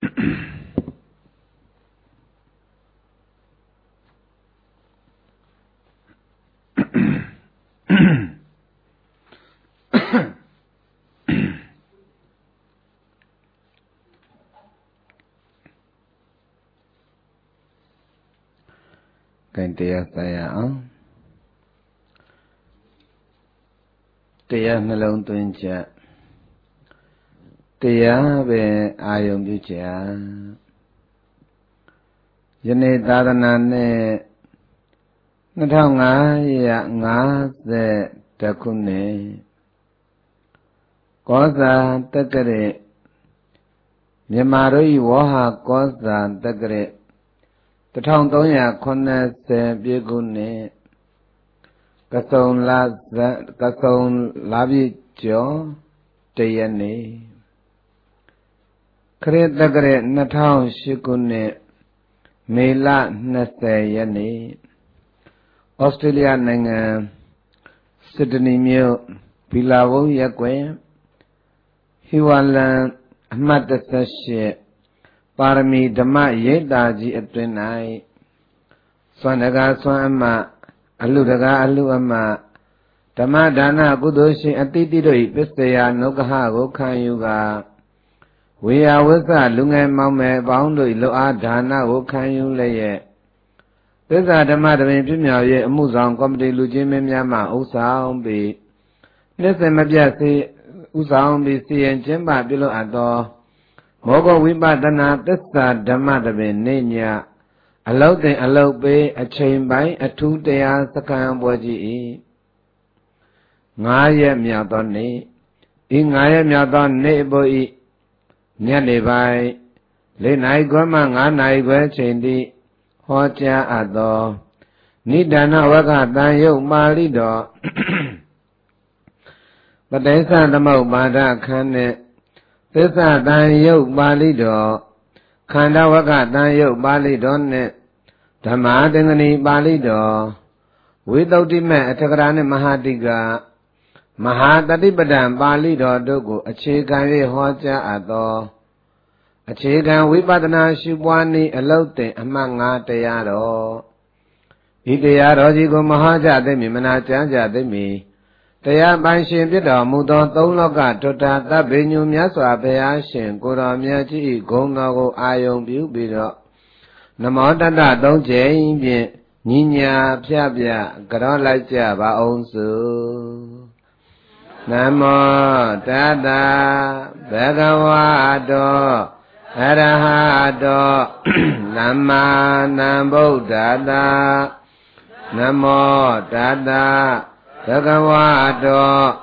Cái tia saya tia nó lông tuyên trả tia về ai ông chú trả cho nên ta đã nói nó thao ngã sẽ ta cũng nè có ra tất cả đấy nhưng mà rồi vô ha có ra tất cả đấy ta thao tôi nhà con sẽ biết cũng nè cái sông lá bị chó tây nè khởi tất cả đấy nó thao sự cũng nè mấy là nó sẽ nè Australia nè Sydney miêu Bilbao ya quê Hiwala Ahmadasashe Parami Dhamma Yetaji Atrenai Swanaga Swama Aludaga Aluama Dhamma Dana Kudoshi Atitidoi Pisaya Nokaha Gokanyuga Viya Wasa Lunga Maume Boundoi Loa Dana Gokanyu Leye Pisa Dhamma Dhamma Pimya Ye Amuzang Komedi Lujime Myama Usang Bi Nese Mabjasi Usang Bi Siyen Chemba Bilo Ado Mogo Vipatana Tessa Dhamma Dhamma Nenya Alote Alope Achimbai Atutaya Sakang Boji Ngaya Myatoni Ingaya Myatoni Boi Nyalibai Lenai Goma Nganai Gwe Chendi Hocha Ado Nidana Waka Tayo Malido Padesa Dhamma Bada Khane Tessa Tayo Balido Khanda Waka Tayo Balido Ne Dhamma Dengani Balido Vidodime Atakarane Mahadiga Mahadadipadam Balido Dogo Achigari Hocha Ado Achigan Vipadana Shibwani Alote Amanga Tayaro Idayaro Jigo Mahaja Demi Manaja Demi Taya Banshin Pito Mudo Toloka Tota Tabinu Myaswa Payashin Kura Myaji Gongago Ayong Biubido Namodada Donje Ninya Pyabya Garolaja Baonsu Namo Tada Bhagavado Arahato Nama Nambuddhada Namo Tada Bhagavato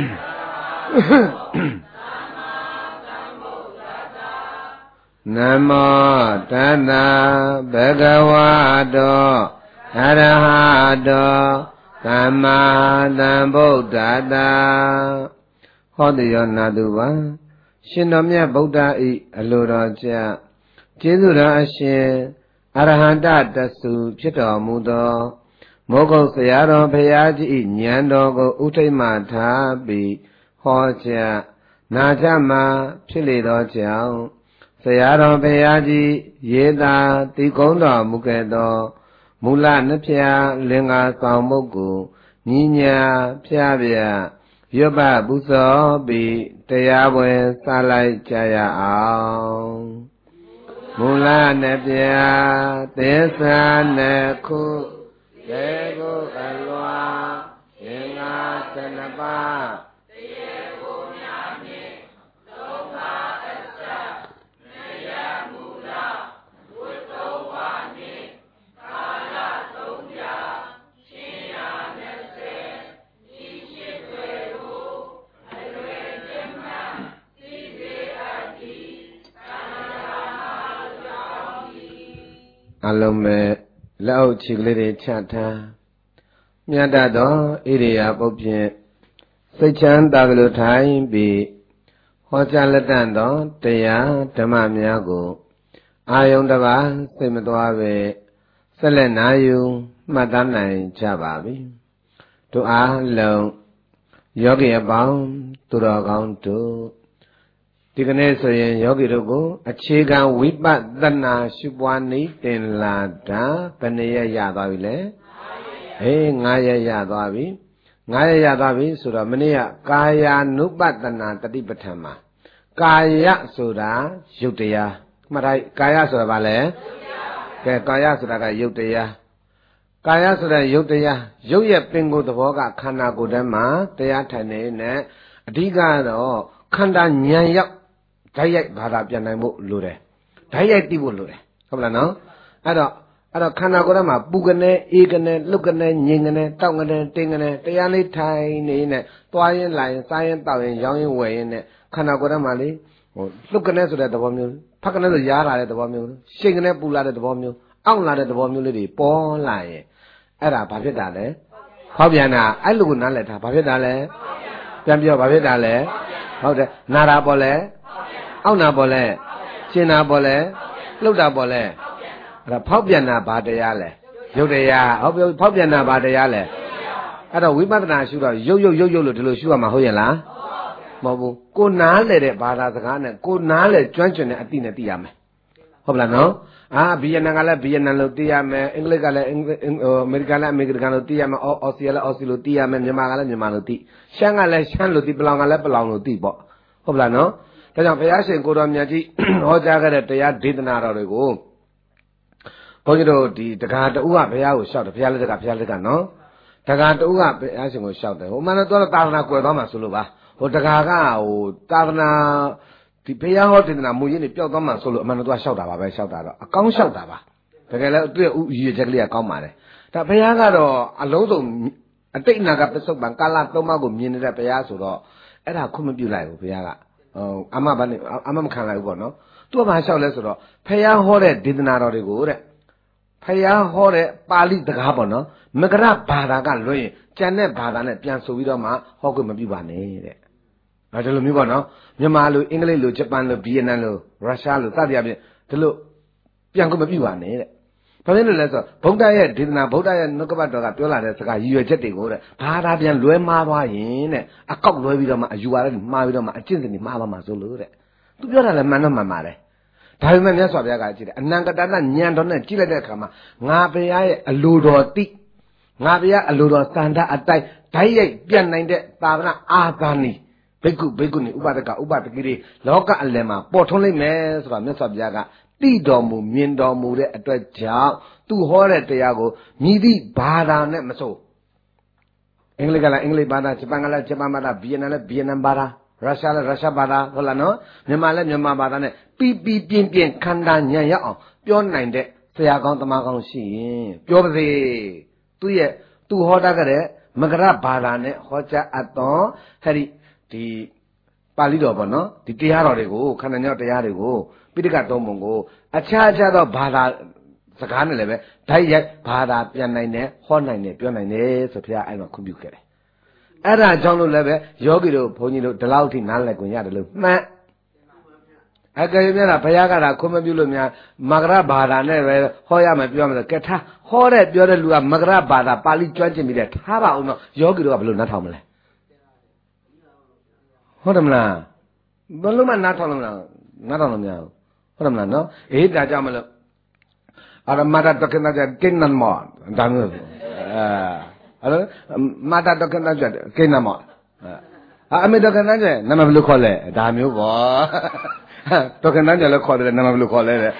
Namo Tada Bhagavato Arahato Sama Nambuddhada Hodiyo Naduva Shinomya Buddha I Aluroja Jizura Ashe Arahanta Dasu Chito Mudo Mogo Sayaro Payaji Nyando Go Utima Tabi Hoja Najama Chilido Chao Sayaro Payaji Yeda Tikondo Mukedo Mula Napia Linga Samugu Ninya Piabia Yoba Buso Bi Tayabwe Salai Jaya Ao Mula Napia Tesa Neku Yego Alwa Yenga Senapa Yego Nyami Loka Esa Neya Mula Utowani Kala Tongya Shia Nese Ishikweru Alwejema Tize Adi Kanada Jami Alome Lao Chigli Chata Myada Iria Bobje Sechan Daglu Time be Hochalatando Teya Dhamma Myago Ayondava Simadwave Selenayu Madanai Chababi To A Long Yogi Abound Turagantu ဒီကနေ့ဆိုရင်ယောဂီတို့ကိုအခြေခံဝိပဿနာရှုပွားနည်းတင်လာတာဘယ်နှစ်ရက်ရသွားပြီလဲ9ရက်ရသွားပြီ9ရက်ရသွားပြီဆိုတော့မနေ့ကကာယ ानु ပတနာတတိပဋ္ဌာန်မှာကာယဆိုတာရုပ်တရားမှတ်ထားကာယဆိုတာဘာလဲကဲကာယဆိုတာကရုပ်တရားကာယဆိုတာရုပ်တရားရုပ်ရဲ့ပင်ကိုယ်သဘောကခန္ဓာကိုယ်ထဲမှာတရားထိုင်နေနဲ့အဓိကတော့ခန္ဓာဉာဏ်ရောက်ဓာတ်ရိုက်ဘာသာပြန်နိုင်ဖို့လိုတယ်ဓာတ်ရိုက်သိဖို့လိုတယ်ဟုတ်လားနော်အဲ့တော့ခန္ဓာကိုယ်ထဲမှာပူကနေအေးကနေလှုပ်ကနေငြိမ်ကနေတောက်ကနေတင်းကနေတရားလေးထိုင်နေနဲ့သွားရင်လာရင်စားရင်တောက်ရင်ရောင်းရင်ဝယ်ရင်နဲ့ခန္ဓာကိုယ်ထဲမှာလေလှုပ်ကနေဆိုတဲ့သဘောမျိုးဖက်ကနေဆိုရားလာတဲ့သဘောမျိုးရှိန်ကနေပူလာတဲ့သဘောမျိုးအောင့်လာတဲ့သဘောမျိုးလေးတွေပေါ်လာရင်အဲ့ဒါဘာဖြစ်တာလဲဖောက်ပြန်တာအဲ့လိုကိုနားလည်ထားဘာဖြစ်တာလဲပြန်ပြောဘာဖြစ်တာလဲဟုတ်တယ်နာတာပေါ်လဲအောင့်တာပေါ်လဲရှင်းတာပေါ်လဲလှုပ်တာပေါ်လဲအဲ့ဒါဖောက်ပြန်တာဘာတရားလဲရုပ်တရားဟုတ်ပြီဖောက်ပြန်တာဘာတရားလဲအဲ့တော့ဝိပဿနာရှုတော့ရုပ်လို့ဒီလိုရှုရမှာဟုတ်ရဲ့လားမဟုတ်ဘူးကိုနားလေတဲ့ဘာသာစကားနဲ့ကိုနားလေကျွမ်းကျင်တဲ့အသိနဲ့သိရမယ်ဟုတ်လားနော်ဗီယက်နမ်ကလည်းဗီယက်နမ်လို့သိရမယ်အင်္ဂလိပ်ကလည်းအမေရိကန်လည်းအမေရိကန်လို့သိရမယ်အော်စတြေးလျလည်းအော်စတြေးလျလို့သိရမယ်မြန်မာကလည်းမြန်မာလို့သိရှမ်းကလည်းရှမ်းလို့သိပလောင်ကလည်းပလောင်လို့သိပေါ့ဟုတ်လားနော်ဒါကြောင့်ဘုရားရှင်ကိုတော်မြတ်ကြီးဟောကြားခဲ့တဲ့တရားဒေသနာတော်တွေကိုဘုန်းကြီးတို့ဒီတက္ကະတူကဘုရားကိုလျှောက်တယ်ဘုရားလက်ထက်ကနော်တက္ကະတူကဘုရားရှင်ကိုလျှောက်တယ်ဟိုမှန်တော့သာသနာကွယ်သွားမှာဆိုလို့ပါဟိုတက္ကะကသာသနာဒီဘုရားဟောဒေသနာမူရင်းတွေပျောက်သွားမှာဆိုလို့အမှန်တော့လျှောက်တာပါပဲလျှောက်တာတော့အကောင်းလျှောက်တာပါတကယ်လည်းသူ့ရဲ့ဥရည်ချက်ကလေးကကောင်းပါတယ်ဒါဘုရားကတော့အလုံးစုံအတိတ်အနာကပစ္စုပန်ကာလသုံးပါးကိုမြင်နေတဲ့ဘုရားဆိုတော့အဲ့ဒါခွင့်မပြုလိုက်ဘူးဘုရားကအမမခံလိုက်ဘူးပေါ့နော်သူကဘာလျှောက်လဲဆိုတော့ဘုရားဟောတဲ့ဒေသနာတော်တွေကိုတဲ့ဘုရားဟောတဲ့ပါဠိတကားပေါ့နော်မကရဘာသာကလွှဲရင်ကျန်တဲ့ဘာသာနဲ့ပြန်ဆိုပြီးတော့မှဟောခွင့်မပြုပါနဲ့တဲ့ဒါလိုမျိုးပေါ့နော်မြန်မာလိုအင်္ဂလိပ်လိုဂျပန်လိုဗီယက်နမ်လိုရုရှားလိုစသည်အပြင်ဒီလိုပြန်ခွင့်မပြုပါနဲ့တဲ့ဘာဖြစ်လို့လဲဆိုတော့ဗုဒ္ဓရဲ့ဒေသနာဗုဒ္ဓရဲ့နှုတ်ကပတ်တော်ကပြောလာတဲ့စကားရည်ရွယ်ချက်တွေကိုတဲ့ဘာသာပြန်လွဲမှားသွားရင်တဲ့အကောက်လွဲပြီးတော့မှအယူဝါဒတွေမှားပြီးတော့မှအကျင့်စဉ်တွေမှားသွားမှာဆိုလို့တဲ့သူပြောတာလည်းမှန်တော့မှန်ပါတယ်ဒါပေမဲ့မြတ်စွာဘုရားကကြည့်တယ်အနန္တတနာဉာဏ်တော်နဲ့ကြည့်လိုက်တဲ့အခါမှာငါဘုရားရဲ့အလိုတော်သိငါဘုရားအလိုတော်စံတအတိုင်းဓာတ်ရိုက်ပြတ်နိုင်တဲ့သာသနာအာသာနီဘိက္ခုဘိက္ခုနီဥပဒကဥပဒကိတွေလောကအလယ်မှာပေါ်ထွန်းလိုက်မယ်ဆိုတာမြတ်စွာဘုရားကသိတော်မူမြင်တော်မူတဲ့အတွက်ကြောင့်သူဟောတဲ့တရားကိုမြည်သည့်ဘာသာနဲ့မဆိုအင်္ဂလိပ်ကလည်းအင်္ဂလိပ်ဘာသာဂျပန်ကလည်းဂျပန်ဘာသာဗီယက်နမ်လည်းဗီယက်နမ်ဘာသာရုရှားလည်းရုရှားဘာသာဟုတ်လားနော်မြန်မာလည်းမြန်မာဘာသာနဲ့ပြင်းခန္ဓာဉာဏ်ရောက်အောင်ပြောနိုင်တဲ့ဆရာကောင်းတမကောင်းရှိရင်ပြောပါစေသူဟောတာကတဲ့မကရဘာသာနဲ့ဟောကြားအပ်တော့ဟဲ့ဒီပါဠိတော်ပေါ့နော်ဒီတရားတော်တွေကိုခန္ဓာညောတရားတွေကိုပိဋကသုံးပုံကိုအခြားသောဘာသာစကားနဲ့လည်းပဲဓာတ်ရိုက်ဘာသာပြန်နိုင်တယ်ဟောနိုင်တယ်ပြောနိုင်တယ်ဆိုဘုရားအဲ့မှာခွင့်ပြုခဲ့တယ်အဲ့ဒါကြောင့်လို့လည်းပဲယောဂီတို့ဘုန်းကြီးတို့ဒီလောက်ထိနားလည်ခွင့်ရတယ်လို့မှန်အကယ်၍များဘုရားကတာခွင့်မပြုလို့များမကရဘာသာနဲ့ပဲဟောရမယ်ပြောရမယ်ကဲထားဟောတဲ့ပြောတဲ့လူကမကရဘာသာပါဠိကျွမ်းကျင်ပြီးတဲ့ထားပါအောင်တော့ယောဂီတို့ကဘယ်လိုနားထောင်မလဲဟုတ်တယ်မလားဘယ်လိုမှနားထောင်လို့မလားနားထောင်လို့မရဘူးဟုတ်တယ်မလားနော်အေးဒါကြောင့်မလို့အရမတာတက္ကနာကြကိနန်မောဒါမျိုးအဲ့မာတာတက္ကနာကြကိနန်မောအမေတက္ကနာကြနာမဘယ်လိုခေါ်လဲဒါမျိုးပေါ့တက္ကနာကြလည်းခေါ်တယ်နာမဘယ်လိုခေါ်လဲတဲ့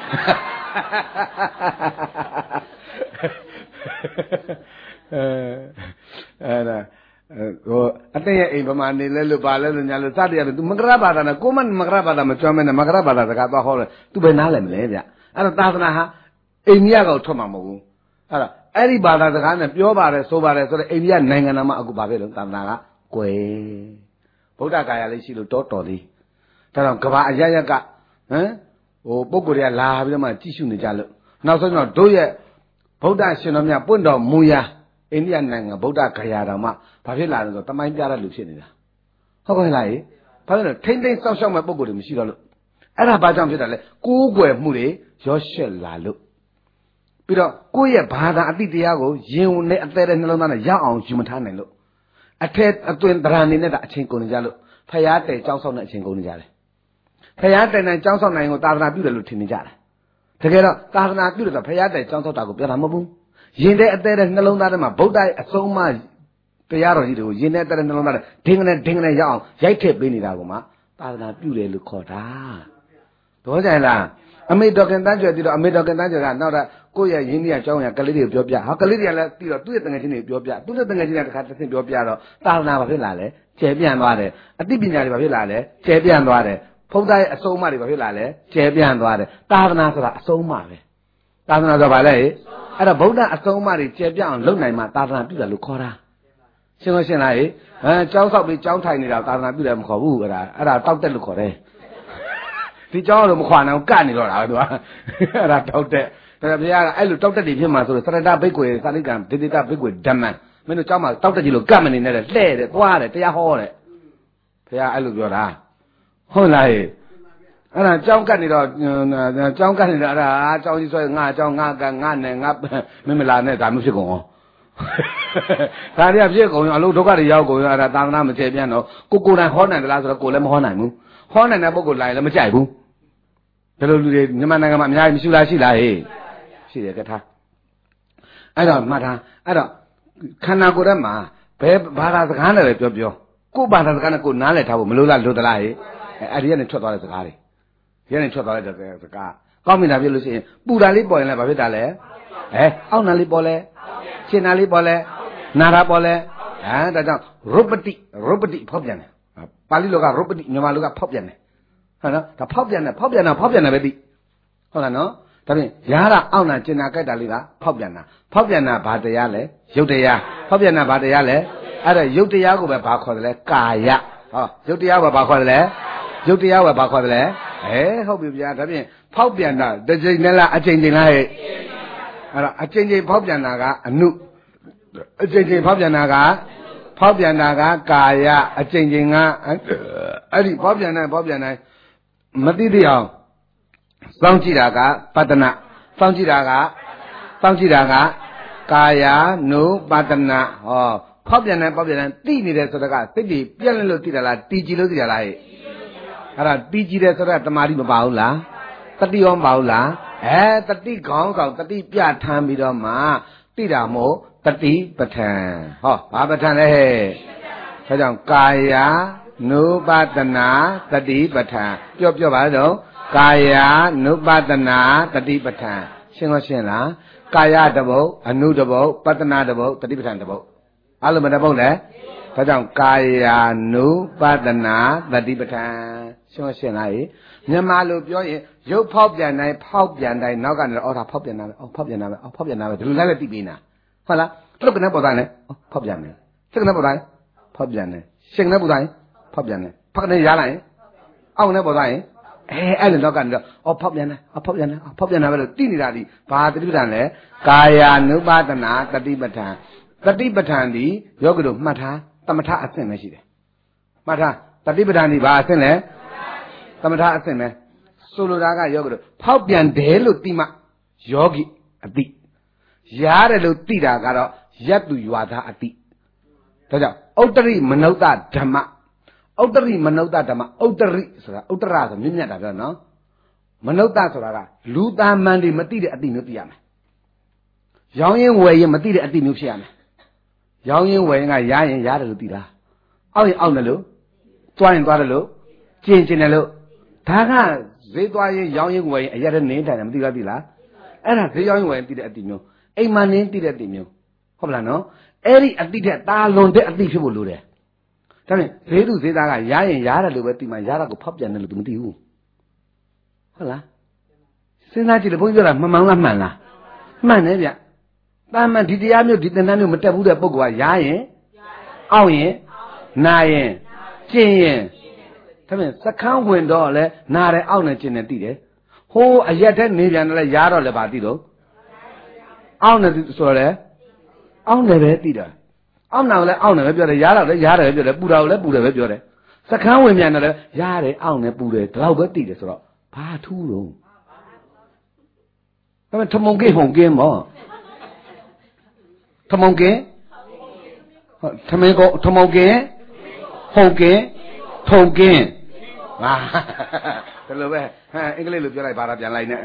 အဲ့ဒါဟိုအတဲ့ရဲ့အိမ်ဗမာနေလဲလို့ပါလဲလို့ညာလို့စတဲ့ရတယ် तू မကရဘာသာနဲ့ကိုမမကရဘာသာမကျွမ်းမဲနဲ့မကရဘာသာစကားသွားဟောလဲ तू ပဲနားလဲမလဲဗျအဲ့တော့သာသနာဟာအိန္ဒိယကောထွက်မှာမဟုတ်ဘူးအဲ့ဒါအဲ့ဒီဘာသာစကားနဲ့ပြောပါတယ်ဆိုပါတယ်ဆိုတော့အိန္ဒိယနိုင်ငံသားမှအခုဘာဖြစ်လို့သာသနာကကွယ်ဗုဒ္ဓဂါယာလေးရှိလို့တော်သေးဒါတော့ကဘာအရရကဟိုပုဂ္ဂိုလ်တွေကလာပြီးတော့မှကြည့်ရှုနေကြလို့နောက်ဆုံးတော့တို့ရဲ့ဗုဒ္ဓရှင်တော်မြတ်ပွင့်တော်မူရာအိန္ဒိယနိုင်ငံဗုဒ္ဓဂယာတော်မှာဘာဖြစ်လာလဲဆိုတော့တမိုင်းပြတဲ့လူဖြစ်နေတာဟုတ်ကဲ့လားဘာလို့လဲထိမ့်သိမ့်စောက်ရှောက်မဲ့ပုံကိုယ်တွေမရှိတော့လို့အဲ့ဒါဘာကြောင့်ဖြစ်တာလဲကိုးကွယ်မှုတွေရောရှက်လာလို့ပြီးတော့ကိုယ့်ရဲ့ဘာသာအတိတရားကိုရင်ဝင်နဲ့အသေးတဲ့နှလုံးသားနဲ့ရအောင်ယူမထားနိုင်လို့အထက်အသွင်တရံနေနဲ့တာအချိန်ကုန်နေကြလို့ဖျားတယ်ကြောက်ဆောက်နဲ့အချိန်ကုန်နေကြတယ်ဖယားတိုင်တိုင်ကြောင်းဆောက်နိုင်ကိုသာသနာပြုတယ်လို့ထင်နေကြတာတကယ်တော့သာသနာပြုတယ်ဆိုဖယားတိုင်ကြောင်းဆောက်တာကိုပြောတာမဟုတ်ဘူးရင်တဲ့အသေးတဲ့နှလုံးသားထဲမှာဗုဒ္ဓရဲ့အဆုံးအမတရားတော်ကြီးတွေကိုရင်တဲ့အသေးတဲ့နှလုံးသားထဲဒင်းကနေရအောင်ရိုက်ထည့်ပေးနေတာကိုမှသာသနာပြုတယ်လို့ခေါ်တာတော့ကြလားအမေတော်ခင်တန်းကျွယ်ပြီးတော့အမေတော်ခင်တန်းကျွယ်ကနောက်တော့ကိုယ့်ရဲ့ရင်းနှီးအကြောင်းအရာကလေးတွေကိုပြောပြဟာကလေးတွေကလည်းပြီးတော့သူ့ရဲ့တငယ်ချင်းတွေပြောပြသူ့ရဲ့တငယ်ချင်းတွေတစ်ခါတစ်ဆင့်ပြောပြတော့သာသနာဘာဖြစ်လာလဲကျယ်ပြန့်သွားတယ်အသိပညာတွေဘာဖြစ်လာလဲကျယ်ပြန့်သွားတယ်ဖုံးသားရဲ့အဆုံးအမတွေဘာဖြစ်လာလဲကျယ်ပြန့်သွားတယ်သာသနာဆိုတာအဆုံးအမပဲသာသနာဆိုဘာလဲအဲ့တော့ဗုဒ္ဓအဆုံးအမတွေကျယ်ပြန့်အောင်လုပ်နိုင်မှသာသနာပြုတယ်လို့ခေါ်တာရှင်းလို့ရှင်းလားကျောင်းဆောက်ပြီးကျောင်းထိုင်နေတာသာသနာပြုတယ်မခေါ်ဘူးအဲ့ဒါတောက်တက်လို့ခေါ်တယ်ဒီကျောင်းတော့မခွာနိုင်ဘူးကတ်နေတော့တာပဲသူကအဲ့ဒါတောက်တက်ဒါဘုရားကအဲ့လိုတောက်တက်တွေဖြစ်မှာဆိုတော့သရတဘိတ်ကွေသာလိကံဒေတိတဘိတ်ကွေဓမ္မံမင်းတို့ကျောင်းမှာတောက်တက်ကြီးလို့ကတ်မနေနဲ့လှဲ့တယ်သွားတယ်တရားဟောတယ်ဘုရားအဲ့လိုပြောတာဟုတ်လားအဲ့ဒါကျောင်းကတ်နေတော့ကျောင်းကတ်နေတော့အဲ့ဒါကျောင်းကြီးဆိုငါကျောင်းငါကငါနဲ့ငါမင်းမလာနဲ့ဒါမျိုးဖြစ်ကုန်အောင်ဒါတွေကဖြစ်ကုန်ရောအလို့ဒုက္ခတွေရောက်ကုန်ရောအဲ့ဒါသာသနာမကျေပြန့်တော့ကိုယ်တိုင်ဟောနိုင်တယ်လားဆိုတော့ကိုယ်လည်းမဟောနိုင်ဘူးဟောနိုင်တဲ့ပုဂ္ဂိုလ်လာရင်လည်းမကြိုက်ဘူးဒါလိုလူတွေမြန်မာနိုင်ငံမှာအများကြီးမရှိလားရှိလားရှိတယ်ကထားအဲ့တော့မှတ်ထားအဲ့တော့ခန္ဓာကိုယ်ထဲမှာဘယ်ဘာသာစကားနဲ့ပဲပြောကိုယ်ဘာသာစကားနဲ့ကိုယ်နားလည်ထားဖို့မလို့လားလို့သလားအဲ့ဒီကနေထွက်သွားတဲ့စကားတွေဒီကနေထွက်သွားတဲ့စကားကောင်းပြီလားပြလို့ရှိရင်ပူတာလေးပေါ်ရင်လည်းဘာဖြစ်တာလဲအောက်နာလေးပေါ်လဲရှင်းနာလေးပေါ်လဲနာတာပေါ်လဲဒါကြောင့်ရုပတိဖောက်ပြန်တယ်ပါဠိလိုကရုပတိမြန်မာလိုကဖောက်ပြန်တယ်ဟုတ်နော်ဒါဖောက်ပြန်တယ်ပဲသိဟုတ်လားနော်ဒါဖြင့်ရာတာအောက်နာကျင်နာကြိုက်တာလေးကဖောက်ပြန်တာဘာတရားလဲရုပ်တရားဖောက်ပြန်တာဘာတရားလဲအဲ့ဒါရုပ်တရားကိုပဲဘာခေါ်တယ်လဲကာယရုပ်တရားကဘာခေါ်တယ်လဲဟုတ်ပြီဗျာဒါဖြင့်ဖောက်ပြန်တာတစ်ချိန်နဲ့လားအချိန်ချင်းလားအဲ့တော့အချိန်ချင်းဖောက်ပြန်တာကအနုအချိန်ချင်းဖောက်ပြန်တာကကာယအချိန်ချင်းကအဲ့ဒီဖောက်ပြန်တိုင်းမသိသေးအောင်စောင့်ကြည့်တာကပတ္တနာစောင့်ကြည့်တာကကာယ ानु ပတ္တနာဖောက်ပြန်တိုင်းသိနေတယ်ဆိုတော့ကစိတ်တွေပြက်လို့သိတာလားတည်ကြည်လို့သိတာလားအဲ့ဒါတည်ကြည်တယ်ဆိုတော့တမာတိမပါဘူးလားတတိရောမပါဘူးလားတတိခေါင်းဆောင်တတိပြထမ်းပြီးတော့မှသိတာမို့တတိပဋ္ဌာန်ဘာပဋ္ဌာန်လဲဒါကြောင့်ကာယ ानु ပတ္တနာတတိပဋ္ဌာန်ပြောပါတော့ကာယ ानु ပတ္တနာတတိပဋ္ဌာန်ရှင်းလားကာယတပုတ်အနုတပုတ်ပတ္တနာတပုတ်တတိပဋ္ဌာန်တပုတ်အဲ့လိုမတပုတ်လဲဒါကြောင့်ကာယ ानु ပတ္တနာတတိပဋ္ဌာန်ရှင်းလားမြန်မာလိုပြောရင်ရုပ်ဖောက်ပြန်တိုင်းနောက်ကနေတော့ဒါဖောက်ပြန်တာပဲဒီလိုလည်းသိပေးနာဟုတ်လားလုတ်ကနေပေါ်တိုင်းလဲဖောက်ပြန်တယ်စိတ်ကနေပေါ်တိုင်းဖောက်ပြန်တယ်ရှင်ကနေပေါ်တိုင်းဖောက်ပြန်တယ်ဖက်ကနေရလိုက်ရင်အောက်ကနေပေါ်တိုင်းအဲ့လိုနောက်ကနေတော့ဖောက်ပြန်တာပဲလို့သိနေတာဒီဘာတတိပဋ္ဌာန်လဲကာယ ानु ပတ္တနာတတိပဋ္ဌာန်ဒီယောဂီတို့မှတ်ထားသမထအဆင့်ပဲရှိတယ်မှတ်ထားတတိပဋ္ဌာန်ဒီဘာအဆင့်လဲသမထအဆင့်ပဲဆိုလိုတာကယောဂီတို့ဖောက်ပြန်တယ်လို့သိမှယောဂီအသိရတယ်လို့သိတာကတော့ယတ္တုရွာသားအသိဒါကြောင့်ဥတ္တရိမနုဿဓမ္မဥတ္တရိဆိုတာဥတ္တရဆိုမြင့်မြတ်တာပြောနော်မနုဿဆိုတာကလူသားမှန်တွေမသိတဲ့အသိမျိုးသိရမယ်ရောင်းရင်ဝယ်ရင်မသိတဲ့အသိမျိုးဖြစ်ရမယ်ရောင်းရင်ဝယ်ရင်ကရရင်ရတယ်လို့သိတာအောက်ရင်အောက်တယ်လို့သွားရင်သွားတယ်လို့ကျင်တယ်လို့ဒါကဈေးသွားရင်ရောင်းရင်ဝယ်ရင်အရက်နဲ့နေထိုင်တယ်မသိလားအဲ့ဒါဈေးရောင်းရင်ဝယ်ရင်သိတဲ့အသိမျိုးအိမ်မှာနေသိတဲ့အသိမျိုးဟုတ်ပလားနော်အဲ့ဒီအသိတဲ့တာလွန်တဲ့အသိဖြစ်ဖို့လိုတယ်ဒါဖြင့်ဈေးသူဈေးသားကရရင်ရတယ်လို့ပဲသိမှရတာကိုဖောက်ပြန်တယ်လို့ तू မသိဘူးဟုတ်လားစဉ်းစားကြည့်လို့ဘုန်းကြီးပြောတာမှန်လားမှန်တယ်ဗျတာမန်ဒီတရားမျိုးဒီသင်္นานမျိုးမတက်ဘူးတဲ့ပုဂ္ဂိုလ်ကရရင်အောက်ရင်နာရင်ကျင်ရင်ဒါဖြင့်စခန်းဝင်တော့လဲနာတယ်အောက်နဲ့ကျင်တယ်သိတယ်ဟိုးအရက်တဲ့နေပြန်တယ်လဲရတော့လဲပါသိတော့အောက်နဲ့ဆိုတော့လဲအောက်နဲ့ပဲသိတာအောက်နာကိုလည်းအောက်နဲ့ပဲပြောတယ်ရတော့လည်းရတယ်ပဲပြောတယ်ပူတာကိုလည်းပူတယ်ပဲပြောတယ်စခန်းဝင်ပြန်တယ်လည်းရတယ်အောက်နဲ့ပူတယ်ဒီလောက်ပဲသိတယ်ဆိုတော့ဘာထူးတော့ဒါပေမဲ့ထမုံကိဟုံကင်းမောထမုံကင်းထမင်းကိုထမုံကင်းဟုံကင်းထုံကင်းဟာဒါလိုပဲဟမ်အင်္ဂလိပ်လိုပြောလိုက်ဘာသာပြန်လိုက်နဲ့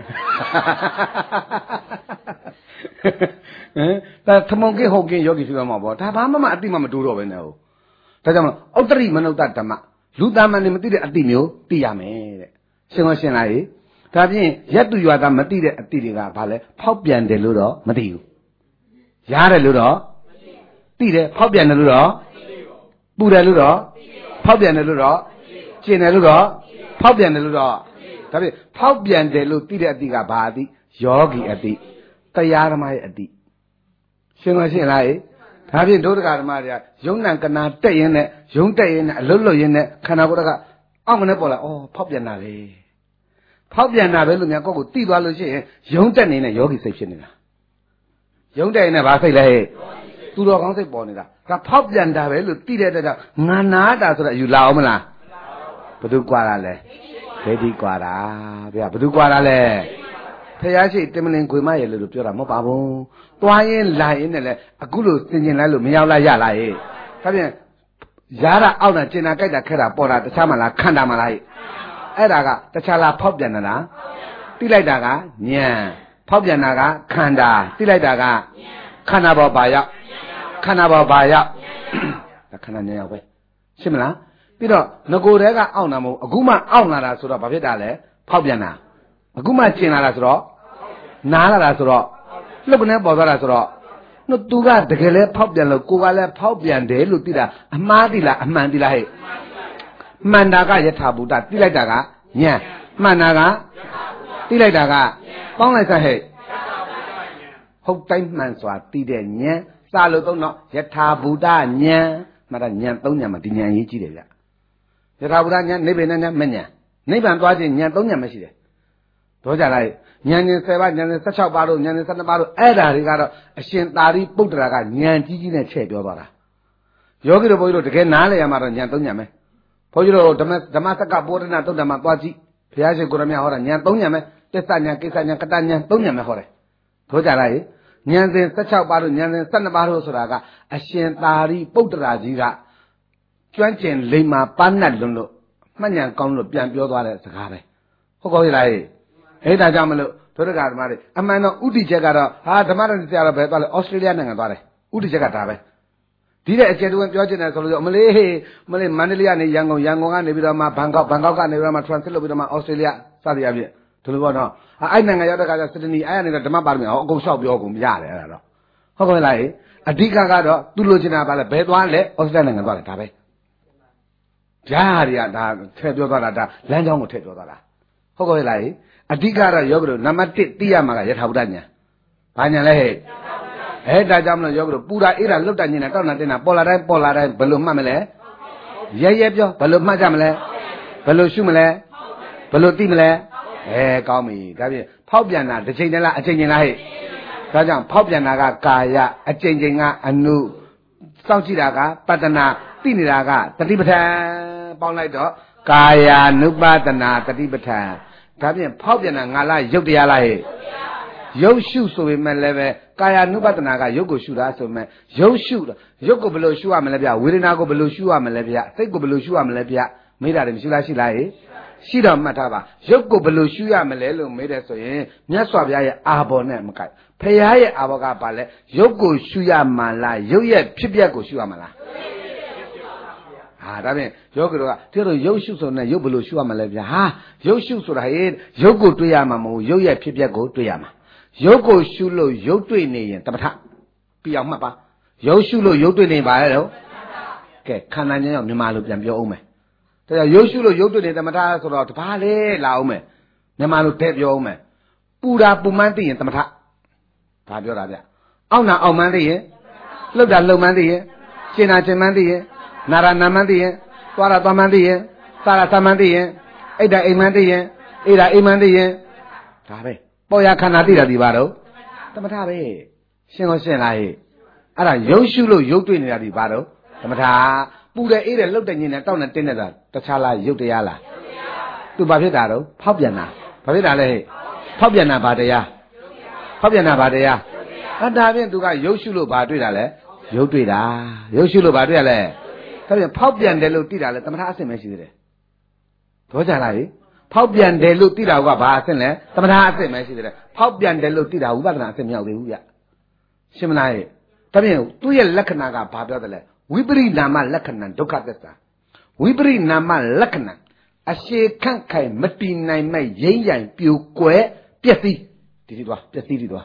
ဒါသမုန်ကိဟုတ်ကိယောဂီဖြစ်မှာပေါ့ဒါဘာမှအတိမတိုးတော့ပဲနဲ့ဟုတ်ဒါကြောင့်ဥတ္တရိမနုဿဓမ္မလူသားမှန်နေမသိတဲ့အတိမျိုးသိရမယ်တဲ့ရှင်းရှင်းလားဟိဒါဖြင့်ရက်သူရွာသားမသိတဲ့အတိတွေကဘာလဲဖောက်ပြန်တယ်လို့တော့မသိဘူးရားတယ်လို့တော့သိတယ်ဖောက်ပြန်တယ်လို့တော့ပူတယ်လို့တော့ဖောက်ပြန်တယ်လို့တော့ကျင်တယ်လို့တော့ဖောက်ပြန်တယ်လို့တော့ဒါဖြင့်ဖောက်ပြန်တယ်လို့သိတဲ့အတိကဘာအတိယောဂီအတိတရားဓမ္မရဲ့အတိရှင်းရှင်းလားဟိဒါဖြင့်ဒုဒကဓမ္မတွေကယုံနံကနာတက်ရင်နဲ့ယုံတက်ရင်နဲ့အလုတ်လုတ်ရင်နဲ့ခန္ဓာကိုယ်ကအောက်မနဲ့ပေါ်လာဩဖောက်ပြန်တာပဲဖောက်ပြန်တာပဲလို့များကိုယ့်ကိုသိသွားလို့ရှိရင်ယုံတက်နေတဲ့ယောဂီစိတ်ဖြစ်နေတာယုံတက်ရင်လည်းဘာစိတ်လဲဟဲ့သူတော်ကောင်းစိတ်ပေါ်နေတာဒါဖောက်ပြန်တာပဲလို့သိတဲ့အတွက်ငါနာတာဆိုတော့ယူလာအောင်မလားဘသူကွာတာလဲဒိဋ္ဌိကွာတာဗျာဘသူကွာတာလဲဖယားရှိတင်မလင်ခွေမရဲ့လို့ပြောတာမဟုတ်ပါဘူးသွားရင်လာရင်လည်းအခုလို့သင်ကျင်လိုက်လို့မရောက်လာရလားဟဲ့ဒါပြန်ရတာအောက်တာကျင်တာကြိုက်တာခဲတာပေါ်တာတခြားမလားခန္ဓာမလားဟဲ့အဲ့ဒါကတခြားလားဖောက်ပြန်တာလားတိလိုက်တာကဉာဏ်ဖောက်ပြန်တာကခန္ဓာတိလိုက်တာကခန္ဓာပေါ်ပါရောက်ခန္ဓာပေါ်ပါရောက်ဒါခန္ဓာဉာဏ်ရောက်ပဲရှင်းမလားပြီးတော့ငကိုယ်တည်းကအောင့်တာမဟုတ်အခုမှအောင့်လာတာဆိုတော့ဘာဖြစ်တာလဲဖောက်ပြန်တာအခုမှကျင်လာတာဆိုတော့နားလာတာဆိုတော့လှုပ်ကနေပေါ်သွားတာဆိုတော့သူကတကယ်လဲဖောက်ပြန်လို့ကိုကလည်းဖောက်ပြန်တယ်လို့သိတာအမှားသိလားအမှန်သိလားဟဲ့မှန်တာကယထာဘူတသိလိုက်တာကဉာဏ်မှန်တာကသိလိုက်တာကပေါင်းလိုက်စဟဲ့ဟုတ်တိုင်းမှန်စွာသိတဲ့ဉာဏ်စာလို့သုံးတော့ယထာဘူတဉာဏ်မှတ်တာဉာဏ်သုံးဉာဏ်မှာဒီဉာဏ်အရေးကြီးတယ်ဗျယထာဘူတဉာဏ်နိဗ္ဗာန်ဉာဏ်မဉာဏ်နိဗ္ဗာန်သွားခြင်းဉာဏ်သုံးဉာဏ်မရှိတယ်တော့ကြလားဉာဏ်ရှင်7ပါးဉာဏ်ရှင်16ပါးတို့ဉာဏ်ရှင်12ပါးတို့အဲ့ဓာတွေကတော့အရှင်သာရိပုတ္တရာကဉာဏ်ကြီးကြီးနဲ့ချဲ့ပြောသွားတာယောဂီတို့ဘုန်းကြီးတို့တကယ်နားလည်ရမှာတော့ဉာဏ်သုံးဉာဏ်ပဲဘုန်းကြီးတို့ဓမ္မစက္ကပောဒနာသုတ်တမသွားကြည့်ဘုရားရှင်ကိုရမြဟောတာဉာဏ်သုံးဉာဏ်ပဲတစ္ဆဉာဏ်ကိစ္စဉာဏ်ကတဉာဏ်သုံးဉာဏ်ပဲဟောတယ်တော့ကြလားဉာဏ်ရှင်16ပါးတို့ဉာဏ်ရှင်12ပါးတို့ဆိုတာကအရှင်သာရိပုတ္တရာကြီးကကျွမ်းကျင်လိမ္မာပန်းတ်လွန်းလို့မှတ်ဉာဏ်ကောင်းလို့ပြန်ပြောသွားတဲ့စကားပဲဟုတ်ကောလားအဲ့ဒါကြောင့်မလို့ဒုရကဓမ္မတွေအမှန်တော့ဥတီချက်ကတော့ဟာဓမ္မတော်ဆရာတော်ပဲသွားလဲဩစတြေးလျနိုင်ငံသွားတယ်ဥတီချက်ကဒါပဲဒီတဲ့အကျယ်တူပြောချင်တယ်ဆိုလို့မလေးမန္တလေးကနေရန်ကုန်ကနေပြီးတော့မှဘန်ကောက်ကနေပြီးတော့မှ transit လုပ်ပြီးတော့မှဩစတြေးလျစသည်အဖြစ်ဒီလိုပေါ့နော်အဲ့နိုင်ငံရောက်တဲ့ခါကျစတနီအဲ့ကနေတော့ဓမ္မပါရမီအကုန်လျှောက်ပြောကုန်ရတယ်အဲ့ဒါတော့ဟုတ်ကဲ့လားအဓိကကတော့သူလိုချင်တာပါလဲဘယ်သွားလဲဩစတြေးလျနိုင်ငံသွားတယ်ဒါပဲဂျားတွေကဒါထည့်ပြောသွားတာဒါလမ်းကြောင်းကိုထည့်ပြောသွားတာဟုတ်ကဲ့လားအဓိကတော့ယောဂတို့နံပါတ်1သိရမှာကယထာဘုဒ္ဓဉာဏ်ဘာဉာဏ်လဲဟဲ့အဲ့ဒါကြောင့်မလို့ယောဂတို့ပူတာအေးတာလွတ်တညင်တာတောက်တာတင်းတာပေါ်လာတိုင်းဘယ်လိုမှတ်မလဲရဲပြောဘယ်လိုမှတ်ကြမလဲဘယ်လိုရှုမလဲဘယ်လိုသိမလဲကောင်းပြီဒါဖြင့်ဖောက်ပြန်တာတစ်ချိန်တည်းလားအချိန်ချင်းလားဟဲ့ဒါကြောင့်ဖောက်ပြန်တာကကာယအချိန်ချင်းကအနုစောင့်ကြည့်တာကပတ္တနာသိနေတာကတတိပဋ္ဌာန်ပေါင်းလိုက်တော့ကာယ ानु ပတနာတတိပဋ္ဌာန်ဒါဖြင့်ဖောက်ပြန်တာငါလားရုပ်တရားလားဟဲ့ရုပ်ရှုဆိုပေမဲ့လည်းပဲကာယ ानु ပတနာကရုပ်ကိုရှုတာဆိုပေမဲ့ရုပ်ရှုရုပ်ကိုဘယ်လိုရှုရမလဲဗျဝေဒနာကိုဘယ်လိုရှုရမလဲဗျစိတ်ကိုဘယ်လိုရှုရမလဲဗျမေးတာတယ်မရှိလားရှိလားဟဲ့ရှိတော့မှတ်ထားပါရုပ်ကိုဘယ်လိုရှုရမလဲလို့မေးတယ်ဆိုရင်မြတ်စွာဘုရားရဲ့အာဘော်နဲ့မကိုက်ဖရာရဲ့အာဘော်ကပါလဲရုပ်ကိုရှုရမှာလားရုပ်ရဲ့ဖြစ်ပျက်ကိုရှုရမှာလားဒါဖြင့်ယောဂီတို့ကတဲ့တော့ရုပ်ရှုဆိုတဲ့ရုပ်ဘယ်လိုရှုရမလဲဗျာရုပ်ရှုဆိုတာဟဲ့ရုပ်ကိုတွေ့ရမှာမဟုတ်ရုပ်ရဲ့ဖြစ်ပျက်ကိုတွေ့ရမှာရုပ်ကိုရှုလို့ရုပ်တွေ့နေရင်တပထပြအောင်မှတ်ပါရုပ်ရှုလို့ရုပ်တွေ့နေပါလေတော့ကဲခန္ဓာဉာဏ်ရောက်မြန်မာလိုပြန်ပြောအောင်မယ်ဒါကြောင့်ရုပ်ရှုလို့ရုပ်တွေ့နေတမထဆိုတော့တပါးလေလာအောင်မယ်မြန်မာလိုထည့်ပြောအောင်မယ်ပူတာပူမှန်းသိရင်တမထဒါပြောတာဗျအောင့်တာအောင့်မှန်းသိရင်လှုပ်တာလှုပ်မှန်းသိရင်ရှင်းတာရှင်းမှန်းသိရင်နာရနာမှန်းသိရင်သွားတာသွားမှန်းသိရင်စားတာစားမှန်းသိရင်အိတ်တာအိမ်မှန်းသိရင်အေးတာအိမ်မှန်းသိရင်ဒါပဲပေါ်ရခန္ဓာသိတာဒီပါတော့သမထပဲရှင်းရှင်းလားဟဲ့အဲ့ဒါရုပ်ရှုလို့ရုပ်တွေ့နေတာဒီပါတော့သမထပူတယ်အေးတယ်လှုပ်တယ်ညင်တယ်တောက်တယ်တင်းနေတာတခြားလားရုပ်တရားလားသူဘာဖြစ်တာတော့ဖောက်ပြန်တာဘာဖြစ်တာလဲဟဲ့ဖောက်ပြန်တာဘာတရားဖောက်ပြန်တာဘာတရားအဲ့ဒါဖြင့်သူကရုပ်ရှုလို့ဘာတွေ့တာလဲရုပ်တွေ့တာရုပ်ရှုလို့ဘာတွေ့ရလဲဒါပြန်ဖောက်ပြန်တယ်လို့သိတာလဲသမထအဆင့်ပဲရှိသေးတယ်တော့ကြလားဟိဖောက်ပြန်တယ်လို့သိတာကဘာအဆင့်လဲသမထအဆင့်ပဲရှိသေးတယ်ဖောက်ပြန်တယ်လို့သိတာဝိပဿနာအဆင့်မရောက်သေးဘူးဗျရှင်းမလားဒါဖြင့်သူ့ရဲ့လက္ခဏာကဘာပြောတယ်လဲဝိပရိနာမလက္ခဏာဒုက္ခသစ္စာဝိပရိနာမလက္ခဏာအရှေခန့်ခိုင်မတည်နိုင်မဲ့ရင်းရိုင်ပြိုကွယ်ပျက်စီးဒီသွားပျက်စီးဒီသွား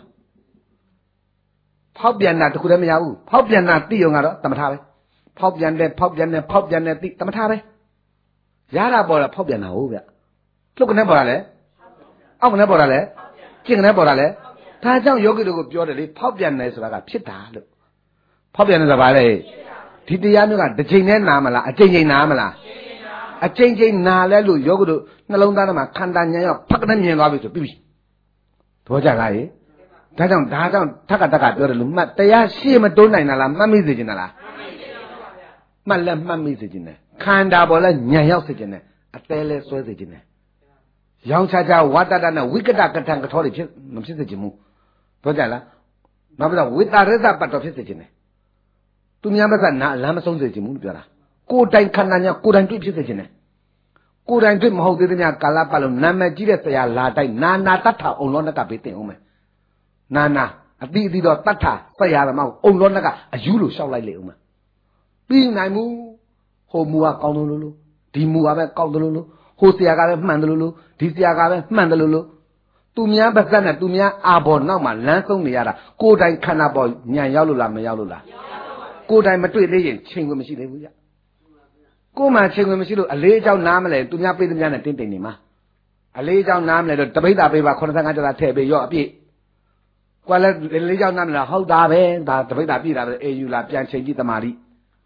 ဖောက်ပြန်တာတခုတည်းမရဘူးဖောက်ပြန်တာသိရုံကတော့သမထပဲဖောက်ပြန်တယ်သိသမထပဲရတာပေါ်လာဖောက်ပြန်တာဟုတ်ဗျလှုပ်ကနေပေါ်လာလဲအောက်ကနေပေါ်လာလဲကျင့်ကနေပေါ်လာလဲဒါကြောင့်ယောဂီတို့ကိုပြောတယ်လေဖောက်ပြန်တယ်ဆိုတာကဖြစ်တာလို့ဖောက်ပြန်တယ်ဆိုတာဘာလဲဒီတရားမျိုးကတစ်ချိန်နဲ့နားမလားအချိန်ချိန်နားမလားအချိန်ချိန်နားလဲလို့ယောဂီတို့နှလုံးသားထဲမှာခန္ဓာဉာဏ်ရောက်ဖက်ကနေမြင်သွားပြီဆိုပြီးပြီသဘောကျလားဟေ့ဒါကြောင့်ထက်ကပြောတယ်လို့မှတ်တရားရှေ့မတိုးနိုင်တာလားမှတ်မိစေချင်တာလားမှတ်လဲမှတ်မိစေချင်တယ်ခန္ဓာပေါ်လဲဉာဏ်ရောက်စေချင်တယ်အသေးလဲဆွဲစေချင်တယ်ရောင်ချဝတ္တတနဲ့ဝိကတကထံကထောတွေဖြစ်မဖြစ်စေချင်ဘူးပြောကြလားနောက်ပြီးတော့ဝိတာရသပတ်တော်ဖြစ်စေချင်တယ်သူများဘက်ကနာလမ်းမဆုံးစေချင်ဘူးလို့ပြောတာကိုယ်တိုင်ခန္ဓာညာကိုယ်တိုင်တွေ့ဖြစ်စေချင်တယ်ကိုယ်တိုင်တွေ့မဟုတ်သေးတဲ့များကာလပတ်လုံးနာမည်ကြီးတဲ့ဆရာလာတိုက်နာတတ်တာအုံလောနကဘေးတင်အောင်မယ်နာအတိတော့တတ်တာဆရာသမားအုံလောနကအယူလို့ရှောက်လိုက်လေအောင်မယ်ပြီးနိုင်မှုဟိုမူကကောင်းတယ်လို့ဒီမူကပဲကောင်းတယ်လို့ဟိုဆရာကပဲမှန်တယ်လို့ဒီဆရာကပဲမှန်တယ်လို့သူများပါဇက်နဲ့သူများအာဘော်နောက်မှာလမ်းဆုံးနေရတာကိုယ်တိုင်ခန္ဓာပေါ်ညံရောက်လို့လားမရောက်လို့လားကိုယ်တိုင်မတွေ့သေးရင်ချိန်ခွင့်မရှိသေးဘူးကြကိုယ်မှချိန်ခွင့်မရှိလို့အလေးအကြောင်းနားမလဲသူများပြေးသူများနဲ့တင်းနေမှာအလေးအကြောင်းနားမလဲတော့တပိဋ္ဌာပေးပါ85ကျော်တာထည့်ပေးရော့အပြည့်ကွာလဲလေးအကြောင်းနားမလားဟုတ်တာပဲဒါတပိဋ္ဌာပြည့်တာပဲအေယူလာပြန်ချိန်ကြည့်တမာတိ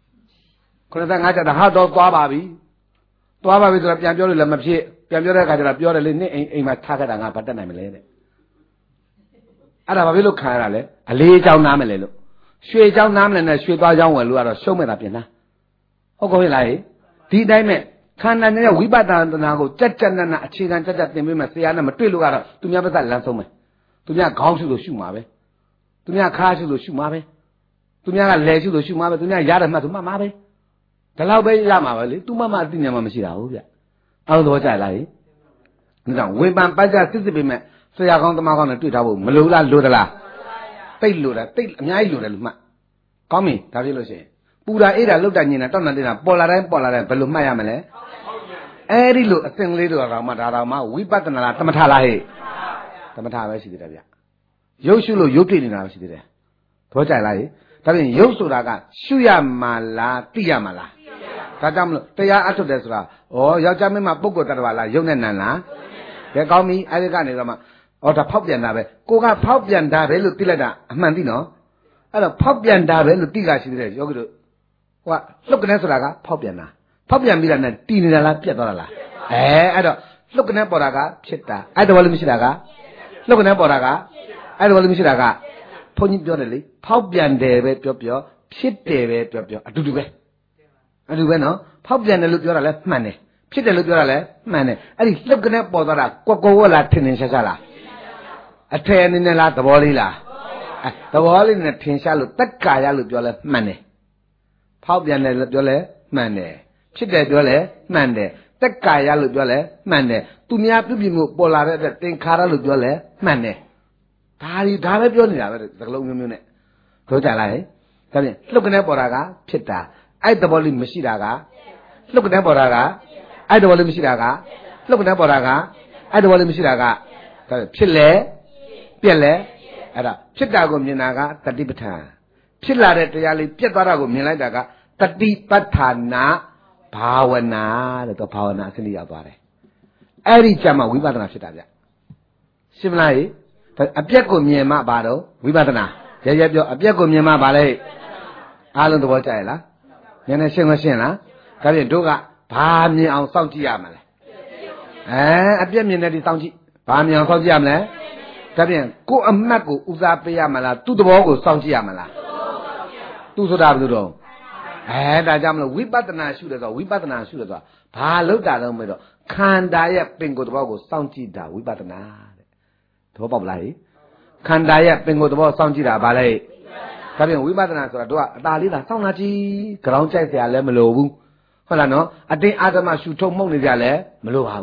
85ကျော်တာဟာတော့သွားပါပြီဆိုတော့ပြန်ပြောလို့လည်းမဖြစ်ပြန်ပြောတဲ့အခါကျတော့ပြောတယ်လေနင့်အိမ်မှာထားခဲ့တာငါဘာတက်နိုင်မလဲတဲ့အဲ့ဒါဘာဖြစ်လို့ခံရတာလဲအလေးအကြောင်းနားမလဲလို့ရွှေเจ้าနားမလဲနဲ့ရွှေသွားเจ้าဝယ်လို့ကတော့ရှုံးမဲ့တာပြင်လားဟုတ်ကောဟင်လားဒီတိုင်းမဲ့ခန္ဓာနဲ့ဝိပဿနာကိုကြက်နအခြေခံကြက်သင်ပေးမယ်ဆရာနဲ့မတွေ့လို့ကတော့သူများပတ်သက်လမ်းဆုံးမယ်သူများခေါင်းရှုလို့ရှုမှာပဲသူများခါရှုလို့ရှုမှာပဲသူများကလဲရှုလို့ရှုမှာပဲသူများရတယ်မှတ်သူမှတ်မှာပဲဒီလောက်ပဲရမှာပဲလေသူမှမအသိဉာဏ်မှမရှိတာဟုတ်ဗျအောက်တော့ကြလားဒါကြောင့်ဝေပံပတ်ကြစစ်ပေးမဲ့ဆရာကောင်းတမကောင်းနဲ့တွေ့ထားဖို့မလိုလားလိုသလားတိတ်လိုတယ်တိတ်အများကြီးလိုတယ်လို့မှတ်ကောင်းပြီဒါဖြစ်လို့ရှိရင်ပူတာအေးတာလှုပ်တာညင်တာတောက်တာနေတာပေါ်လာတိုင်းဘယ်လိုမှတ်ရမလဲအဲ့ဒီလိုအစဉ်လေးတို့တော့မှဒါတော့မှဝိပဿနာလားသမထလားဟဲ့သမထပဲရှိသေးတယ်ဗျရုပ်ရှုလို့ရုပ်တွေ့နေတာပဲရှိသေးတယ်ဘောကြလားဒါပြင်ရုပ်ဆိုတာကရှုရမှာလားသိရမှာလားဒါကြောင့်မလို့တရားအထုတ်တယ်ဆိုတာဩယောက်ျားမင်းမပုဂ္ဂိုလ်တ attva လားယုံနဲ့နံလားဘယ်ကောင်းပြီအဲ့ဒီကနေတော့မှဒါဖောက်ပြန်တာပဲကိုကဖောက်ပြန်တာပဲလို့သိလိုက်တာအမှန်သိနော်အဲ့တော့ဖောက်ပြန်တာပဲလို့သိတာရှိသေးတယ်ယောဂီတို့ဟိုကလှုပ်ကနေဆိုတာကဖောက်ပြန်တာဖောက်ပြန်ပြီးတာနဲ့တည်နေတာလားပြတ်သွားတာလားအဲ့တော့လှုပ်ကနေပေါ်တာကဖြစ်တာအဲ့တော်လည်းမရှိတာကလှုပ်ကနေပေါ်တာကအဲ့တော်လည်းမရှိတာကဘုန်းကြီးပြောတယ်လေဖောက်ပြန်တယ်ပဲပြောဖြစ်တယ်ပဲပြောအတူတူပဲနော်ဖောက်ပြန်တယ်လို့ပြောတာလဲမှန်တယ်ဖြစ်တယ်လို့ပြောတာလဲမှန်တယ်အဲ့ဒီလှုပ်ကနေပေါ်သွားတာကွက်ဝက်လားထင်ရှားလားအထယ်အနေနဲ့လားသဘောလေးလားသဘောလေးနဲ့ထင်ရှားလို့တက္ကာယလို့ပြောလဲမှန်တယ်ဖောက်ပြန်တယ်လို့ပြောလဲမှန်တယ်ဖြစ်တယ်ပြောလဲမှန်တယ်တက္ကာယလို့ပြောလဲမှန်တယ်သူများပြုပြင်မှုပေါ်လာတဲ့အတွက်သင်္ခါရလို့ပြောလဲမှန်တယ်ဒါပဲပြောနေတာပဲသကလုံးမျိုးနဲ့တို့ကြလားဟဲ့ဒါဖြင့်လှုပ်ကနေပေါ်တာကဖြစ်တာအဲ့သဘောလေးမရှိတာကလှုပ်ကနေပေါ်တာကအဲ့သဘောလေးမရှိတာကလှုပ်ကနေပေါ်တာကအဲ့သဘောလေးမရှိတာကဒါဖြစ်လဲပြက်လဲအဲ့ဒါဖြစ်တာကိုမြင်တာကတတိပဋ္ဌာန်ဖြစ်လာတဲ့တရားလေးပြက်သွားတာကိုမြင်လိုက်တာကတတိပဋ္ဌာနာဘာဝနာတဲ့တော့ဘာဝနာအစနစ်ရောက်သွားတယ်အဲ့ဒီကြမှာဝိပဿနာဖြစ်တာဗျရှင်းမလားအပြက်ကိုမြင်မှဘာတော့ဝိပဿနာရဲပြောအပြက်ကိုမြင်မှဘာလဲအားလုံးသဘောကျရဲ့လားနည်းနည်းရှင်းမရှင်းလားဒါဖြင့်တို့ကဘာမြင်အောင်စောင့်ကြည့်ရမလဲအပြက်မြင်တဲ့ဒီစောင့်ကြည့်ဘာမြင်အောင်စောင့်ကြည့်ရမလဲဒါဖြင့်ကိုယ်အမှတ်ကိုဦးစားပေးရမလားသူ့သဘောကိုစောင့်ကြည့်ရမလားသူဆိုတာဘယ်လိုတော့ဒါကြောင့်မလို့ဝိပဿနာရှုတယ်ဆိုဝိပဿနာရှုတယ်ဆိုတာဘာလို့တာတော့မလို့ခန္ဓာရဲ့ပင်ကိုယ်သဘောကိုစောင့်ကြည့်တာဝိပဿနာတဲ့သဘောပေါက်လားခန္ဓာရဲ့ပင်ကိုယ်သဘောစောင့်ကြည့်တာဘာလဲဒါဖြင့်ဝိပဿနာဆိုတာတို့ကအသာလေးသာစောင့်လာကြည့်ကြောင်ကြိုက်เสียလည်းမလိုဘူးဟုတ်လားနော်အတင်းအာသမရှုထုံမှုန့်နေကြလည်းမလိုပါဘူး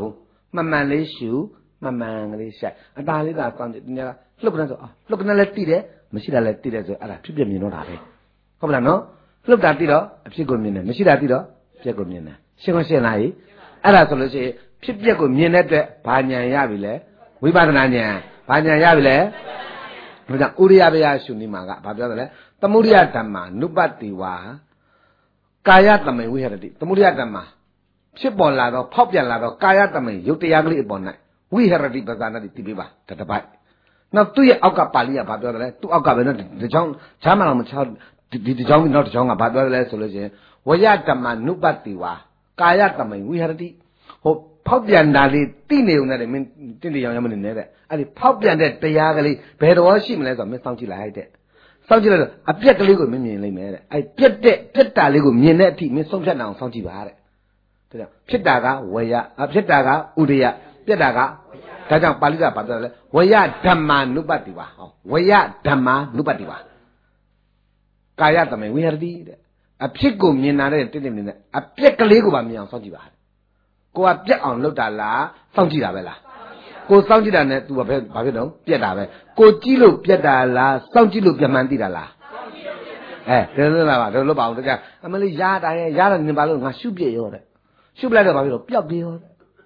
慢慢来修，慢慢来下。大力大放的，人家录个那说啊，录个那来对的，没事来对的说，啊，偏偏面弄大呗，好不啦喏？录大对了，偏个面呢，没事大对了，偏个面呢，先讲先来，啊，那说了些，偏个面呢对，八年也不来，为啥子那年？八年也不来。我讲乌里亚比亚兄弟嘛个，把表的嘞，他乌里亚他妈努巴蒂哇，家呀他们为啥的？他乌里亚他妈，吃饱拉到泡边拉到，家呀他们有这样个一帮呢，为啥的？不是那的地皮吧，他的白。那对奥卡巴里亚把表的嘞，都奥卡边那的讲，前面我们讲的讲那的讲啊，把表的嘞说了些，我呀他妈努巴蒂哇，家呀他们为啥的？我泡边那里地内用那里面地里要么的的。啊！你泡边的对呀个哩，别的我心里来说没上起来的，上起来了啊！别个那个没面里面的，哎，别打那个面那体没上片上上起来的，对呀，别打个我呀啊，别打个乌的呀，别打个，他讲把你个把这来，我呀他妈努巴的哇，哦，我呀他妈努巴的哇，家呀他们为啥的？啊，别个面那的对对的，啊，别个那个把面上起来，我啊别按路打啦，上起来呗啦。ကိုစောင့်ကြည့်တာနဲ့ तू ဘာဖြစ်တော့ပြက်တာပဲကိုကြည့်လို့ပြက်တာလားစောင့်ကြည့်လို့ပြက်မှန်းသိတာလားဒါလို့လားပါဒါလို့ပါအောင်တကယ်အမလေးရတာရဲ့ရတာနေပါလို့ငါရှုပြက်ရောတဲ့ရှုပလိုက်တော့ဘာဖြစ်လို့ပျောက်ပြေရောတဲ့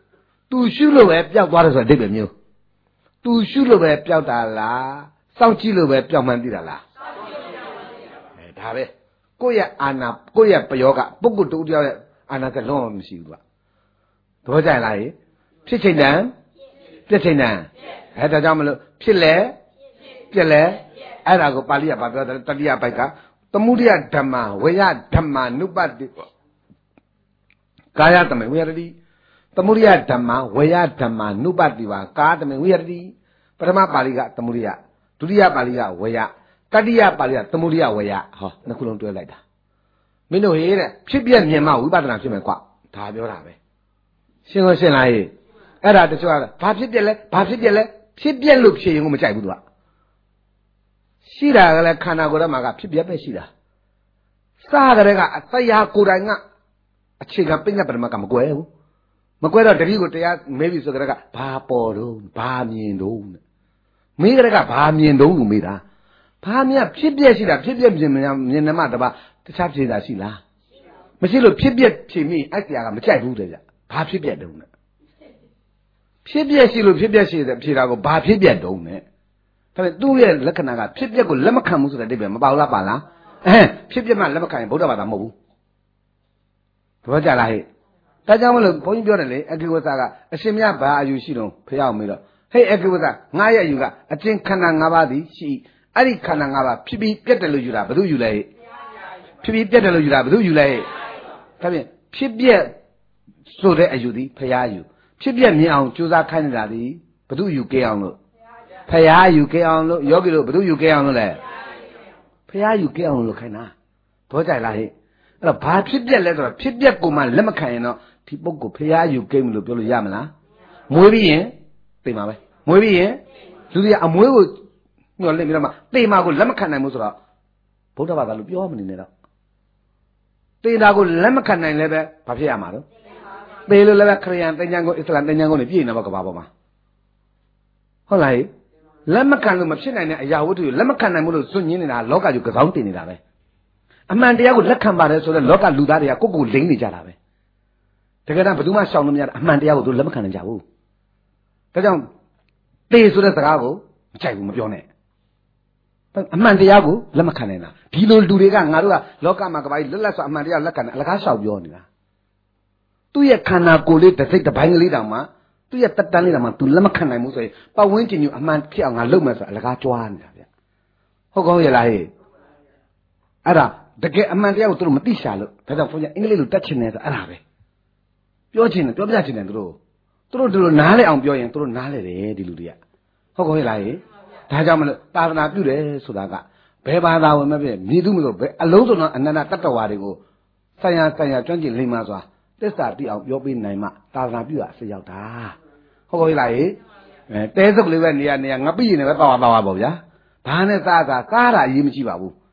तू ရှုလို့ပဲပျောက်သွားတယ်ဆိုတဲ့အဓိပ္ပာယ်မျိုး तू ရှုလို့ပဲပျောက်တာလားစောင့်ကြည့်လို့ပဲပျောက်မှန်းသိတာလားဒါပဲကိုယ့်ရဲ့အာနာကိုယ့်ရဲ့ပယောကပုဂ္ဂိုလ်တူတယောက်ရဲ့အာနာကလုံးဝမရှိဘူးကွာသဘောကျလားဖြစ်ချိန်တန်ပြည့်ချိန်တန်ဒါကြောင့်မလို့ဖြစ်လဲပြည့်လဲအဲ့ဒါကိုပါဠိကဘာပြောတယ်တတိယပိုက်ကသမုဒိယဓမ္မဝေယဓမ္မနုပတိကာယတမေဝေယတိသမုဒိယဓမ္မဝေယဓမ္မနုပတိဝါကာတမေဝေယတိပထမပါဠိကသမုဒိယဒုတိယပါဠိကဝေယတတိယပါဠိကသမုဒိယဝေယဟောနှစ်ခုလုံးတွဲလိုက်တာမင်းတို့ဟေးတဲ့ဖြစ်ပြမြင်မှဝိပဿနာဖြစ်မယ်ကွာဒါပြောတာပဲရှင်းလို့ရှင်းလားဟေးအဲ့ဒါတချို့ကဘာဖြစ်ပြက်လဲဖြစ်ပြက်လို့ဖြစ်ရင်ကိုမကြိုက်ဘူးသူကရှိတာကလည်းခန္ဓာကိုယ်ထဲမှာကဖြစ်ပြက်ပဲရှိတာစားကြတဲ့ကအတရားကိုယ်တိုင်ကအခြေခံပညာပရမကမကွဲဘူးမကွဲတော့တတိကိုတရားမေးပြီဆိုကြတဲ့ကဘာပေါ်တော့ဘာမြင်တော့မေးကြတဲ့ကဘာမြင်တော့လို့မေးတာဘာမြင်ဖြစ်ပြက်ရှိတာဖြစ်ပြက်မြင်နေမှတပါတခြားဖြေတာရှိလားမရှိလို့ဖြစ်ပြက်ဖြေမိအဲ့တရားကမကြိုက်ဘူးတဲ့ဗျဘာဖြစ်ပြက်တုံးနဲ့ဖြစ်ပြက်ရှိလို့ဖြစ်ပြက်ရှိတဲ့ဖြေတာကိုဘာဖြစ်ပြက်တုံးနဲ့ဒါပေမဲ့သူ့ရဲ့လက္ခဏာကဖြစ်ပြက်ကိုလက်မခံဘူးဆိုတဲ့အဓိပ္ပာယ်မပါဘူးလားပါလားဖြစ်ပြက်မှလက်မခံရင်ဗုဒ္ဓဘာသာမဟုတ်ဘူးသဘောကျလားဟဲ့ဒါကြောင့်မလို့ဘုန်းကြီးပြောတယ်လေအကိဝသကအရှင်မြတ်ဘာအယူရှိတော့ဖျောက်မေးတော့ဟဲ့အကိဝသငါရဲ့အယူကအကျဉ်းခန္ဓာ၅ပါးသည်ရှိအဲ့ဒီခန္ဓာ၅ပါးဖြစ်ပြီးပြက်တယ်လို့ယူတာဘယ်သူယူလဲဟဲ့ဖြစ်ပြီးပြက်တယ်လို့ယူတာဘယ်သူယူလဲဟဲ့ဒါဖြင့်ဖြစ်ပြက်ဆိုတဲ့အယူသည်ဖျားယူဖြစ်ပြက်မြင်အောင်ကြိုးစားခိုင်းနေတာသည်ဘယ်သူယူကြအောင်လို့ဖျားယူကြအောင်လို့ယောဂီတို့ဘယ်သူယူကြအောင်လို့လဲဖျားယူကြအောင်လို့ခိုင်းတာဘောကြလားဟဲ့အဲ့တော့ဘာဖြစ်ပြက်လဲဆိုတော့ဖြစ်ပြက်ကိုမှလက်မခံရင်တော့ဒီပုဂ္ဂိုလ်ဖျားယူကိမ့်လို့ပြောလို့ရမလားမွေးပြီးရင်သိမှာပဲမွေးပြီးရင်လူတွေကအမွေးကိုညှော်လင့်ပြီးတော့မှသိမှာကိုလက်မခံနိုင်ဘူးဆိုတော့ဗုဒ္ဓဘာသာလို့ပြောမနေနဲ့တော့သိတာကိုလက်မခံနိုင်လည်းပဲဘာဖြစ်ရမှာတော့သိလို့လည်းပဲခရိယန်တင်ညာကိုအစ္စလာမ်တင်ညာကိုနေပြည့်နေမှာကဘာပေါ်မှာဟုတ်လားလက်မခံလို့မဖြစ်နိုင်တဲ့အရာဝတ္ထုကိုလက်မခံနိုင်ဘူးလို့စွန့်ညင်းနေတာလောကကြီးကစောင်းတင်နေတာပဲအမှန်တရားကိုလက်ခံပါတယ်ဆိုတော့လောကလူသားတွေကကိုယ့်ကိုယ်လိမ့်နေကြတာပဲတကယ်တော့ဘယ်သူမှရှောင်လို့မရတာအမှန်တရားကိုသူလက်မခံနိုင်ကြဘူးဒါကြောင့်သေဆိုတဲ့စကားကိုမကြိုက်ဘူးမပြောနဲ့အမှန်တရားကိုလက်မခံနိုင်တာဒီလိုလူတွေကငါတို့ကလောကမှာကဘာကြီးလက်လက်ဆိုအမှန်တရားလက်ခံတယ်အလကားလျှောက်ပြောနေတာသူ့ရဲ့ခန္ဓာကိုယ်လေးတစ်စိတ်တစ်ပိုင်းကလေးတောင်မှသူ့ရဲ့တက်တန်းလေးတောင်မှသူလက်မခံနိုင်ဘူးဆိုရင်ပတ်ဝန်းကျင်ကြီးအမှန်ဖြစ်အောင်ငါလုပ်မယ်ဆိုအလကားကြွားနေတာဗျဟုတ်ကောင်းရဲ့လားဟဲ့အဲ့ဒါတကယ်အမှန်တရားကိုသူတို့မသိရှာလို့ဒါကြောင့်ဘုရားအင်္ဂလိပ်လိုတတ်ချင်တယ်ဆိုအဲ့ဒါပဲပြောချင်တယ်ပြောပြချင်တယ်သူတို့ဒီလိုနားလဲအောင်ပြောရင်သူတို့နားလဲတယ်ဒီလူတွေကဟုတ်ကောရဲ့လားဟဲ့ဒါကြောင့်မလို့သာသနာပြုတယ်ဆိုတာကဘယ်ဘာသာဝင်မဖြစ်မြည်သူမလို့ဘယ်အလုံးစုံသောအနန္တတတ္တဝါတွေကိုဆိုင်ရာကျွမ်းကျင်လိမ္မာစွာသစ္စာတိအောင်ပြောပေးနိုင်မှသာသနာပြုရအစရောက်တာဟုတ်ကောရဲ့လားဟဲ့တဲစုပ်လေးပဲနေရငပိရင်လည်းပဲပါပါပေါ့ဗျာဘာနဲ့စားတာအရေးမကြီးပါဘူးဒ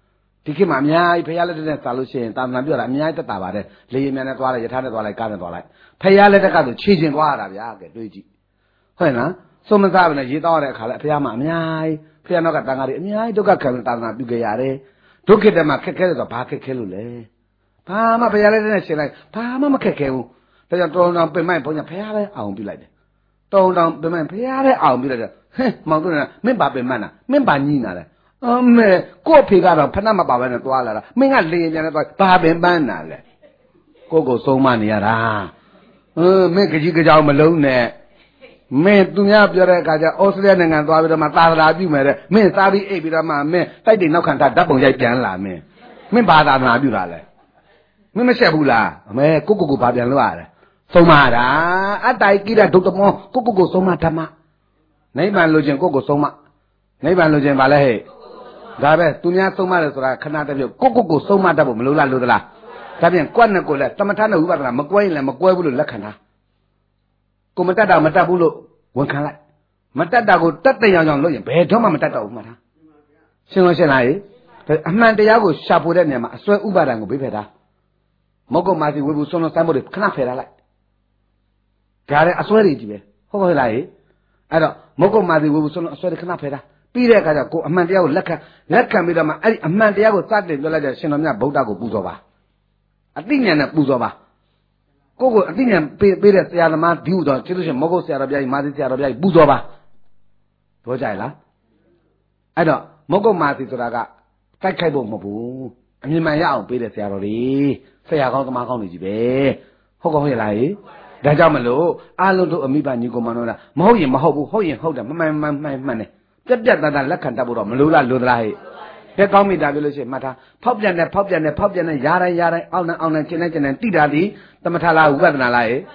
ဒီခေတ်မှာအများကြီးဖះလက်ထက်နဲ့စာလို့ရှိရင်တာမန်ပြောတာအများကြီးတက်တာပါတယ်လေရင်မြန်နဲ့သွားလိုက်ရထားနဲ့သွားလိုက်ကားနဲ့သွားလိုက်ဖះလက်ထက်ကဆိုခြေကျင်သွားရတာဗျာကဲတွေးကြည့်ဟုတ်လားစုံမစားဘဲနဲ့ရေးတော့တဲ့အခါလဲဖះမှာအများကြီးဖះနောက်ကတန်ခါတွေအများကြီးဒုက္ခခံတာနာပြုခဲ့ရတယ်ဒုက္ခတက်မှာခက်ခဲတယ်ဆိုဘာခက်ခဲလို့လဲဘာမှဖះလက်ထက်နဲ့ရှင်းလိုက်ဘာမှမခက်ခဲဘူးဒါကြောင့်တောင်းတောင်းပင်မိုက်ဘုန်းကြီးဖះလဲအောင်ပြုလိုက်တယ်တောင်းတောင်းပင်မိုက်ဖះလဲအောင်ပြုလိုက်တယ်ဟဲ့မောင်တို့ကမင်းပါပင်မနာမင်းပါညိနာလဲအမေကို့ဖေကတော့ဖဏမပါဘဲနဲ့သွားလာတာမင်းကလေရင်ပြန်နဲ့သွားဘာပင်ပန်းနာလဲကိုဆုံးမနေရတာမင်းကြီးကြောင်မလုံးနဲ့မင်းသူများပြောတဲ့အခါကျဩစတြေးလျနိုင်ငံသွားပြီးတော့မှသာသနာပြုမယ်တဲ့မင်းစားပြီးအိပ်ပြီးတော့မှမင်းတိုက်တိနောက်ခံထားဓာတ်ပုံရိုက်ပြန်လာမင်းဘာသာသနာပြုတာလဲမင်းမရှက်ဘူးလားအမေကိုဘာပြန်လို့ရတယ်ဆုံးမတာအတ္တကိရဒုတမောကိုဆုံးမဓမ္မနိဗ္ဗာန်လိုချင်ကိုဆုံးမနိဗ္ဗာန်လိုချင်ပါလဲဟဲ့ဒါပဲသူများဆုံးမတယ်ဆိုတာခဏတည်းပြုတ်ကိုဆုံးမတတ်ဖို့မလိုလားလို့သလားဒါပြန်ကွက်နဲ့ကိုလည်းတမထနဲ့ဝိပဿနာမကွဲရင်လည်းမကွဲဘူးလို့လက်ခံတာကိုမတတ်တာမတတ်ဘူးလို့ဝန်ခံလိုက်မတတ်တာကိုတတ်တဲ့အောင်လုပ်ရင်ဘယ်တော့မှမတတ်တော့ဘူးမှတ်ထားရှင်းလို့ရှင်းလားဟဲ့အမှန်တရားကိုရှာဖွေတဲ့နေရာမှာအစွဲဥပါဒံကိုဘေးဖယ်တာမဟုတ်ကမာစီဝေဘူးစွန်းစွန်းစမ်းဖို့တွေခဏဖယ်ထားလိုက်ဒါလည်းအစွဲတွေကြီးပဲဟုတ်ပါ့လားဟဲ့အဲ့တော့မဟုတ်ကမာစီဝေဘူးစွန်းစွန်းအစွဲတွေခဏဖယ်တာပြီးတဲ့အခါကျကိုအမှန်တရားကိုလက်ခံပြီးတော့မှအဲ့ဒီအမှန်တရားကိုစတင်ပြောလိုက်တဲ့ရှင်တော်မြတ်ဗုဒ္ဓကိုပူဇော်ပါအသိဉာဏ်နဲ့ပူဇော်ပါကိုအသိဉာဏ်ပေးတဲ့ဆရာသမားဒီဥတော်ကျေးဇူးရှင်မဟုတ်ဆရာတော်ဘုရားကြီးမာသီဆရာတော်ဘုရားကြီးပူဇော်ပါပြောကြရလားအဲ့တော့မဟုတ်မာသီဆိုတာကတိုက်ခိုက်ဖို့မဟုတ်ဘူးအမြင်မှန်ရအောင်ပေးတဲ့ဆရာတော်တွေဆရာကောင်းသမားကောင်းတွေကြီးပဲဟုတ်ကောဟုတ်ရလားဟိဒါကြောင့်မလို့အားလုံးတို့အမိဘညီကိုမတော်လားမဟုတ်ရင်မဟုတ်ဘူးဟုတ်ရင်ဟုတ်တယ်မှန်တယ်ပြတ်တတ်လက်ခံတတ်ဖို့တော့မလိုလားလိုသလားဟဲ့တဲ့ကောင်းမိတာပြောလို့ရှိရင်မှတ်ထားဖောက်ပြန်တဲ့ရာတိုင်းအောင်းနဲ့ကျင်တဲ့တိတာသည်သမထလားဝိပဿနာလားဟဲ့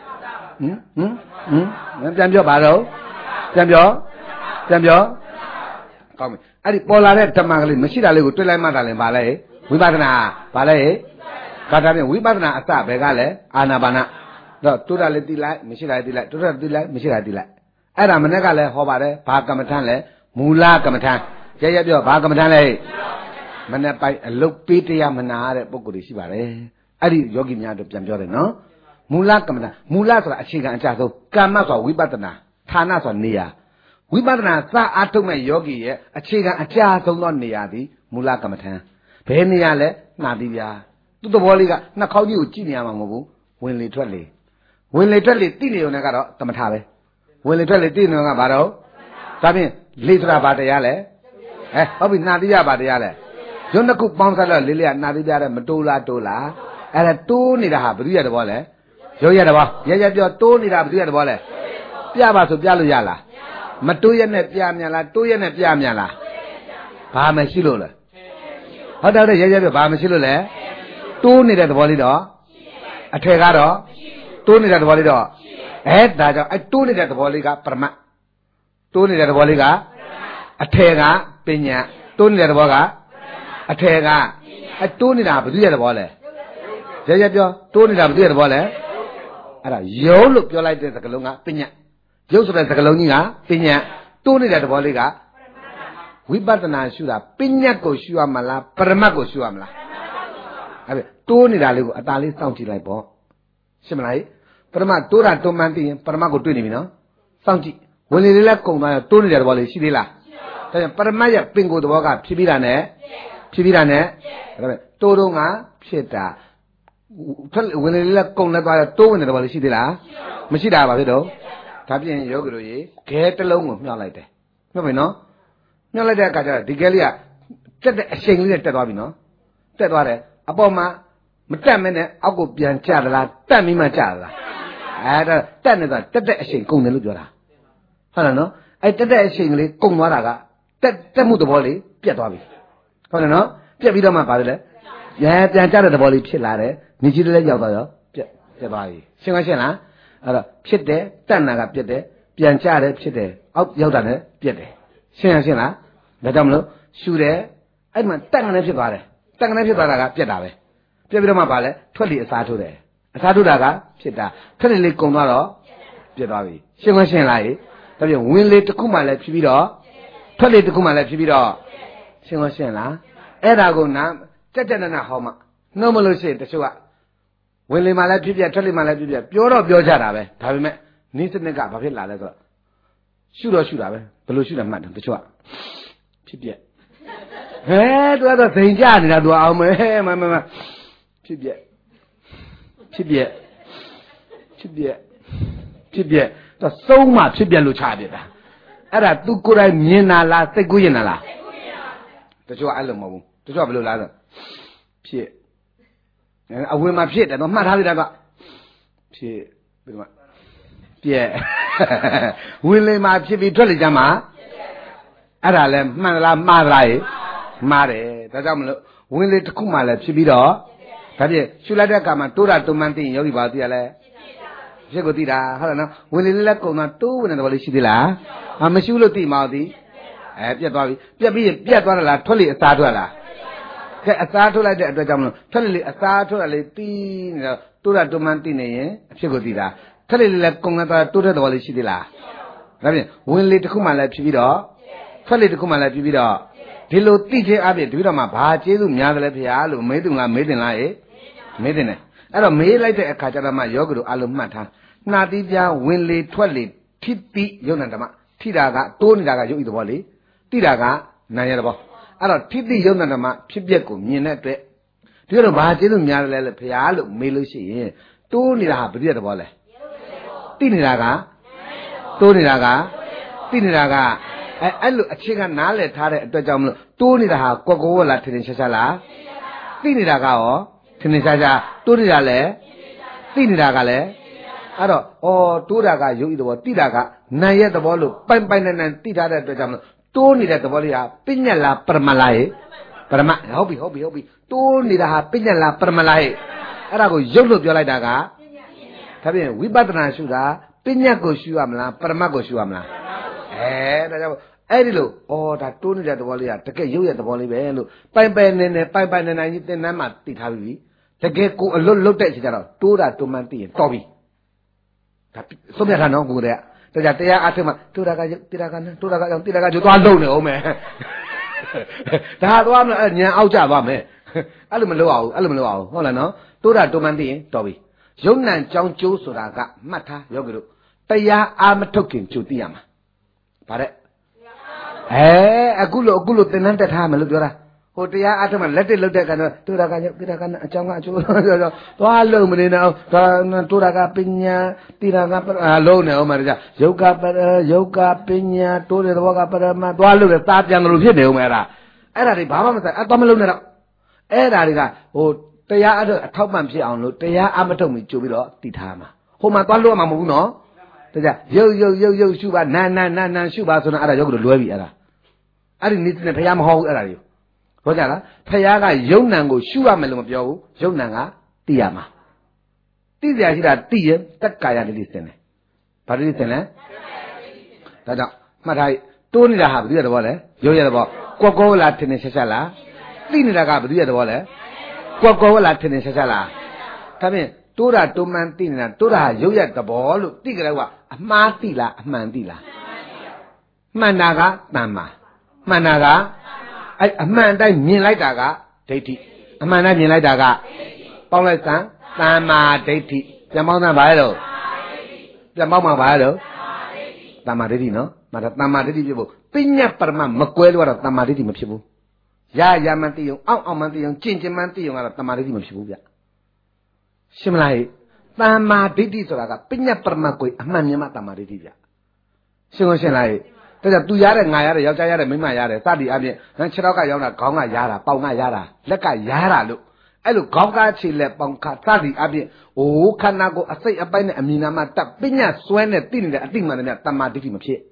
ပြန်ပြောပါတော့ပြန်ပြောကောင်းပြီအဲ့ဒီပေါ်လာတဲ့ဓမ္မကလေးမရှိတာလေးကိုတွေ့လိုက်မှတာလည်းပါလဲဝိပဿနာပါလဲကာတာပြင်ဝိပဿနာအစဘယ်ကလဲအာနာပါနတော့တိုးတာလေးတိလိုက်မရှိတာတိလိုက်တိုးတာတိလိုက်မရှိတာတိလိုက်အဲ့ဒါမနေ့ကလည်းဟောပါတယ်ဘာကမ္မထမ်းလဲမူလကမ္မထမ်းကြရပြောဘာကမ္မထမ်းလဲမနေ့ပိုင်အလုတ်ပေးတရားမနာတဲ့ပုံကိုယ်တွေရှိပါတယ်အဲ့ဒီယောဂီများတို့ပြန်ပြောတယ်နော်မူလကမ္မထမ်းမူလဆိုတာအခြေခံအကျဆုံးကမ္မဆိုတာဝိပဿနာဌာနဆိုတာနေရာဝိပဿနာစအားထုတ်မဲ့ယောဂီရဲ့အခြေခံအကျဆုံးသောနေရာသည်မူလကမ္မထမ်းဘယ်နေရာလဲနှာသီးပြားသူ့သဘောလေးကနှာခေါင်းကြီးကိုကြည့်နေရမှာမဟုတ်ဘူးဝင်လေထွက်လေတိနေုံနဲ့ကတော့သမထပဲဝင်လေထွက်လေတိနေုံကဘာတော့ဒါဖြင့်လေဆိုတာဘာတရားလဲဟုတ်ပြီနှာသီးပြားဘာတရားလဲရုပ်နှစ်ခုပေါင်းစားတော့လေးလေးကနှာသီးပြားတဲ့မတိုးလားအဲ့ဒါတိုးနေတာဟာဘယ်သူရတဲ့ဘောလဲရုပ်ရတဲ့ဘောရပြောတိုးနေတာဘယ်သူရတဲ့ဘောလဲပြပါဆိုပြလို့ရလားမတိုးရနဲ့ပြမြန်လားတိုးရနဲ့ပြမြန်လားဘာမရှိလို့လဲဟုတ်တယ်ရပြောဘာမရှိလို့လဲတိုးနေတဲ့သဘောလေးတော့အထည်ကတော့တိုးနေတဲ့သဘောလေးတော့ဒါကြောင့်တိုးနေတဲ့သဘောလေးကပရမတ်တိုးနေတဲ့သဘောလေးကအထည်ကပညာတိုးနေတဲ့သဘောကအထည်ကတိုးနေတာဘယ်သူရဲ့သဘောလဲရပြောတိုးနေတာဘယ်သူရဲ့သဘောလဲအဲ့ဒါယုံလို့ပြောလိုက်တဲ့စကားလုံးကပညာရုပ်ဆိုတဲ့စကားလုံးကြီးကပညာတိုးနေတဲ့သဘောလေးကဝိပဿနာရှုတာပညာကိုရှုရမလားပရမတ်ကိုရှုရမလားအဲ့ဒါတိုးနေတာလေးကိုအตาလေးစောင့်ကြည့်လိုက်ပေါ့ရှင်းမလားပရမတ်တိုးတာတွန်းမှန်းသိရင်ပရမတ်ကိုတွေ့နေပြီနော်စောင့်ကြည့်ဝင်လေလေးလည်းကုံသွားရောတိုးနေတဲ့သဘောလေးရှိသေးလားဒါကြောင့်ပရမတ်ရဲ့ပင်ကိုယ်သဘောကဖြစ်ပြီးတာနဲ့ဒါပေမဲ့တိုးတော့ကဖြစ်တာဝင်လေလေးလည်းကုံလည်းသွားရောတိုးဝင်တဲ့သဘောလေးရှိသေးလားမရှိတာပါဖြစ်တော့ဒါပြင်ယောဂီတို့ရေခဲတစ်လုံးကိုမြှောက်လိုက်တယ်မြှောက်ပြီနော်မြှောက်လိုက်တဲ့အခါကျတော့ဒီခဲလေးကတက်တဲ့အချိန်လေးနဲ့တက်သွားပြီနော်တက်သွားတယ်အပေါ်မှာမတက်မနဲ့အောက်ကိုပြန်ကျသလားတက်ပြီးမှကျသလားအဲ့ဒါတက်နေတာတက်တဲ့အချိန်ကုန်တယ်လို့ပြောတာဟုတ်လားနော်အဲ့တက်တဲ့အချိန်ကလေးကုန်သွားတာကတက်မှုသဘောလေးပြတ်သွားပြီဟုတ်တယ်နော်ပြတ်ပြီးတော့မှပါလေပြန်ကျတဲ့သဘောလေးဖြစ်လာတယ်နေကြီးလည်းရောက်သွားရောပြတ်သွားပြီရှင်းလားအဲ့တော့ဖြစ်တယ်တက်နာကပြတ်တယ်ပြန်ကျတယ်ဖြစ်တယ်အောက်ရောက်တာလည်းပြတ်တယ်ရှင်းလားဒါကြောင့်မလို့ရှူတယ်အဲ့မှာတက်ကနေဖြစ်သွားတယ်တက်ကနေဖြစ်သွားတာကပြတ်တာပဲပြတ်ပြီးတော့မှပါလေထွက်လေအစားထိုးတယ်အစားထိုးတာကဖြစ်တာထွက်လေလေးကုံသွားတော့ပြတ်သွားပြီရှင်းလားဒါပြန်ဝင်လေတစ်ခုမှလည်းဖြစ်ပြီးတော့ထွက်လေတစ်ခုမှလည်းဖြစ်ပြီးတော့ရှင်းလားအဲ့ဒါကိုနာ Jajana Homa. No Molusi, the Shua. Willie Malapia, Tolly Malapia, Pure of your Jarabe, Tavime, needs to make up a hit ladder. Shoot or shoot, Below shoot a man, the Shua. Chipia. Eh, the other thing, Jan, that was my Chipia. Chipia. Chipia. Chipia. The so much Chipia Luchabia. Era tu cura niena la, te guyena la. The Shua Alamo, the Shua Blue Ladder. Pie. And I will my pit, and no matter how it got. Pie. Pie. Will my pie jolly jama? Adalem, Manala, Madrai, Mare, the Jamlo, will it Kumala, Chibido? Tadia, Shulada Kama, Tura to Manti, Yogi Batiale. Segotira, Helena, will it let go not two and the Valishidilla? A Mashuloti Maudi. Piababi, Piatwala, Tolly, a Statuala. A Statuala, the Jamlo, Tolly, a Statuala, Tura to Mantine, Segotira. Tolly let Kongata, Tura the Valishidilla. Will it Kumala, Chibido? Tolly to Kumala, Chibido. Tillo teacher Abbey, Vidama, Pachi, Yadla Pialo, Maiduna, Maiden, Maiden. I don't make like a Kajarama Yogu, Alumata. Nadija, Winley, Twelly, Tipi, Yonatama, Tidaga, Tony Daga, you eat the volley, Tidaga, Nayarabo. I don't Tipi Yonatama, Chibiaco, Minette. Do you know Baji, Yadla Pialo, Melusi, Tony Daga, the volley. Tinidaga, Tony Daga, Tinidaga. I look a chicken nale tare the jam, Tony Daga, Cocola, Tinishala, Tinidaga, Tinishaja, Turidale, Tinidagale. I don't, oh, Turaga, you eat the word Tidaga, Naya the Bolu, Pampan and Tida at the jam, Tony at the Volia, Pinala Permalai, Perma, hobby, Tony the Pinala Permalai. Arago, Yolo Yoladaga. Tabi, we batana sugar, Pinago Shuamla, Permago Shuamla. Edilo, oh, that Tony at the Volia, take you at the Volia, Pampan and I eat the Namat, Titavi. The gecko a look at each other, Tura to Manti, Toby. So that I know good there. The Jatia Atema, Turagan, Turaga, you don't know, man. The hard one, Aujava, me. Alumalo, all I know, Tura to Manti, Toby. Yonan John Chu Suraga, Mata, Yoguru. Taya, I'm talking to Tiama. Pare. Eh, a good tenant at Hamelura. Hotia Ataman, let it look at Turaga, Changa, Tualo Merino, Turaga Pina, Tiraga, alone, Omarja, Yoga Pina, Tura, Waga Parama, Tualu, the Tap Young Rufino, Mera. Era the Bama, Atomaluna. Era, oh, Taya, a top man, Taya Amatomi, Jubilo, Titama. Homa Palo Mamuno. Yo, Shuba, Nan, Shuba, so I go to Louis Era. I didn't need to pay am whole area. Rojala, Payaga, Yonango, Shua Melum, Yonanga, Tiama. Tia, Tia, Takaya listen. Parisene? Tada, Matai, Tony the Hab, the other wall, Yoyaba, Coco Latin Sala, Lini the Gab, the other wall, Coco Latin Sala. Come in, Tura to Mantina, Tura, Yoya the ball, Tigrawa, Martila, Mandila. Managa, Mama. Managa. A man died me like Daga, Dati. A man died me like Daga. Pauletta, Tama Dati. Yamana Vado. Yamama Vado. Tamaridi, no? Matamaridi, Pina Perma, Maquel or Tamaridi Machibu. Ya Yamanti, Amanti, Chinchimanti, or Tamaridi Machibuya. Similai, Tama Didi Soraga, Pina Permaque, a man Yamatamaridi. Singoselai. Tu yara ngaya ya yara mima yara tadi abi nan chiraka yauna kaunga yara paunga yara leka yara lu elu kaunga chile paungka tadi abi o khana ko asai apai ne amina ma tat pinya swai ne tin ne ating ma ne tamma diti ma phit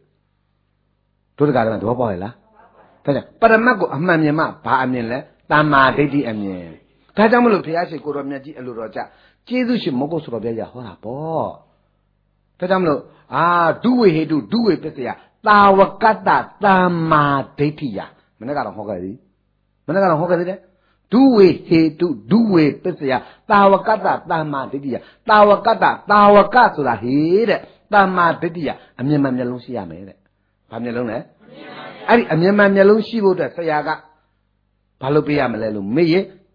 to da ga do paw la ta ja paramat ko aman myin ma ba amyin le tamma diti amyin da jaung ma lo phaya shi ko ro myat ji alu ro ja jesu shi mo ko so ro bya ya ho da paw da jaung ma lo duwe hetu duwe pisya Tawakata Tama Detia. Managara Hogari. Managara Hogari. Duwe hetu, duwe pisya. Tawakata Tama Detia. Tawakata Sura Hede. Tama Detia. Amyama Melusia made. Pamelone? Ari Amyama Melusi would a Sayaga Palopia Melelu. May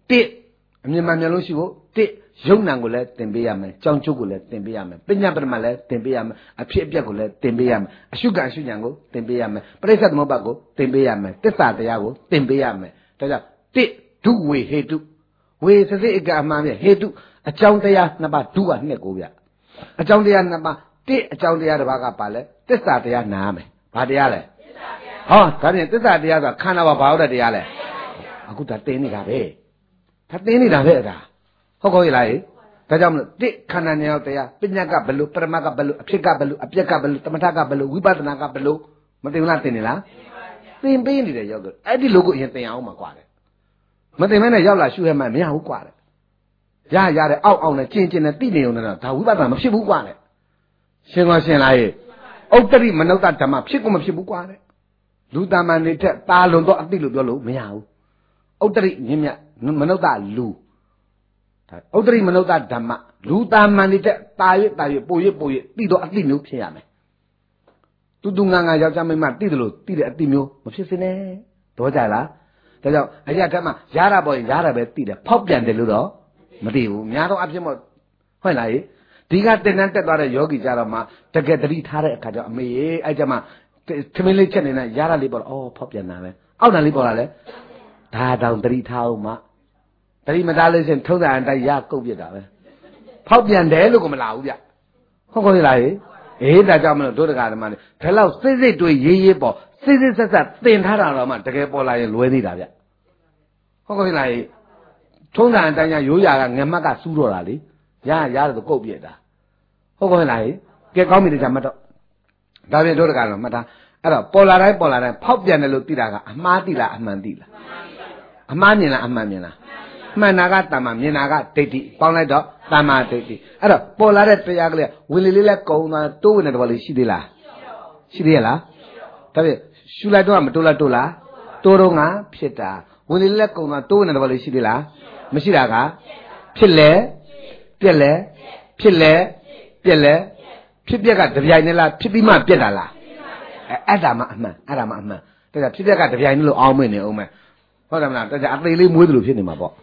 အမြင်မှန်မျက်လုံးရှိဖို့ယုံနံကိုလည်းသင်ပေးရမယ်ကြောင်းကျုပ်ကိုလည်းသင်ပေးရမယ်ပညာပရမတ်လည်းသင်ပေးရမယ်အဖြစ်အပျက်ကိုလည်းသင်ပေးရမယ်အရှုခံအရှုဉဏ်ကိုသင်ပေးရမယ်ပရိစ္ဆေသမုပ္ပါကိုသင်ပေးရမယ်သစ္စာတရားကိုသင်ပေးရမယ်ဒါကြောင့်ဒုဝေဟေတုဝေစစိအကအမှန်ပြဟေတုအကြောင်းတရားနှစ်ပါးဒုကနှစ်ကိုဗျအကြောင်းတရားနှစ်ပါးအကြောင်းတရားတစ်ပါးကပါလဲသစ္စာတရားနားမယ်ဘာတရားလဲဟောဒါဖြင့်သစ္စာတရားဆိုခန္ဓာဘာဟုတ်တဲ့တရားလဲအခုဒါသင်နေတာပဲဒါသင်နေတာပဲဒါဟုတ်ကောလားဒါကြောင့်မလို့ခန္ဓာဉာဏ်တရားပညာကဘလို့ပရမတ်ကဘလို့အဖြစ်ကဘလို့အပြက်ကဘလို့တမထကဘလို့ဝိပဿနာကဘလို့မသိဘူးလားသင်နေလားသင်ပေးနေတယ်ရောက်တော့အဲ့ဒီလိုကိုအရင်သင်အောင်မှာกว่าတယ်မသင်မဲနဲ့ရောက်လာရှုရမှမရဘူးกว่าတယ်ရတဲ့အောက်နဲ့ကျင်နဲ့တိနေုံနဲ့တော့ဒါဝိပဿနာမဖြစ်ဘူးกว่าတယ်ရှင်းလားဥတ္တရိမနုဿဓမ္မဖြစ်ကိုမဖြစ်ဘူးกว่าတယ်လူတမန်တွေထက်ตาလွန်တော့အတိလို့ပြောလို့မရဘူးဥတ္တရိမြင့်မြတ်မနုဿလူဥတ္တရိမနုဿဓမ္မလူတမန်တွေထက်ตาရွပိုရွတိတော့အတိမျိုးဖြစ်ရမယ်တူငါယောက်ျားမိန်းမတိတယ်လို့တိတဲ့အတိမျိုးမဖြစ်စင်းနဲ့တော့ကြလားဒါကြောင့်အရာဓမ္မရတာပေါ်ရင်ရတာပဲတိတယ်ဖောက်ပြန်တယ်လို့တော့မသိဘူးများတော့အဖြစ်မို့ဟုတ်လားဒီကတင်တန်းတက်သွားတဲ့ယောဂီကြတော့မှတကယ်တတိထားတဲ့အခါကျတော့အမေအဲ့ကြမှာသမင်းလေးချက်နေတာရတာလေးပေါ်တော့ဖောက်ပြန်တာပဲအောက်တန်လေးပေါ်လာလဲဒါတောင်တတိထားအောင်မှတတိမသားလို့ရှင်ထုံးစံအတိုင်းရကုတ်ပြစ်တာပဲဖောက်ပြန်တယ်လို့ကမလာဘူးဗျဟုတ်ကောလားဒါကြောင့်မလို့ဒုဒကာဓမ္မတွေဒါလောက်စိတ်တွေရေးပေါ့စိတ်ဆက်တင်ထားတာတော့မှတကယ်ပေါ်လာရင်လွဲသေးတာဗျဟုတ်ကောလားထုံးစံအတိုင်းရိုးရာကငမက်ကစူးတော့တာလေရတယ်ဆိုကုတ်ပြစ်တာဟုတ်ကောလားကဲကောင်းပြီကြာမှတ်တော့ဒါပြင်ဒုဒကာတော့မှတ်တာအဲ့တော့ပေါ်လာတိုင်းဖောက်ပြန်တယ်လို့သိတာကအမှားသိလားအမှန်သိလားအမှားမြင်လားအမှန်မြင်လားမှန်တာကတမ္မာမြင်တာကဒိဋ္ဌိပေါင်းလိုက်တော့တမ္မာဒိဋ္ဌိအဲ့တော့ပေါ်လာတဲ့တရားကလေးဝင်လေလေးလဲကုံသွားတိုးဝင်တဲ့တဘောလေးရှိသေးလားရှိသေးရလားဒါပြင်ရှူလိုက်တော့မတိုးလားတိုးတော့ငါဖြစ်တာဝင်လေလေးလဲကုံသွားတိုးဝင်တဲ့တဘောလေးရှိသေးလားမရှိတာကဖြစ်လဲပြက်လဲဖြစ်လဲပြက်လဲဖြစ်ပြက်ကတပြိုင်နဲ့လားဖြစ်ပြီးမှပြက်တာလားအဲ့ဒါမှအမှန်ဒါကြောင့်ဖြစ်ပြက်ကတပြိုင်နဲ့လို့အောင်းမင်းနေအောင်မယ်ဟုတ်တယ်မလားဒါကြောင့်အသေးလေးမွေးသလိုဖြစ်နေမှာပေါ့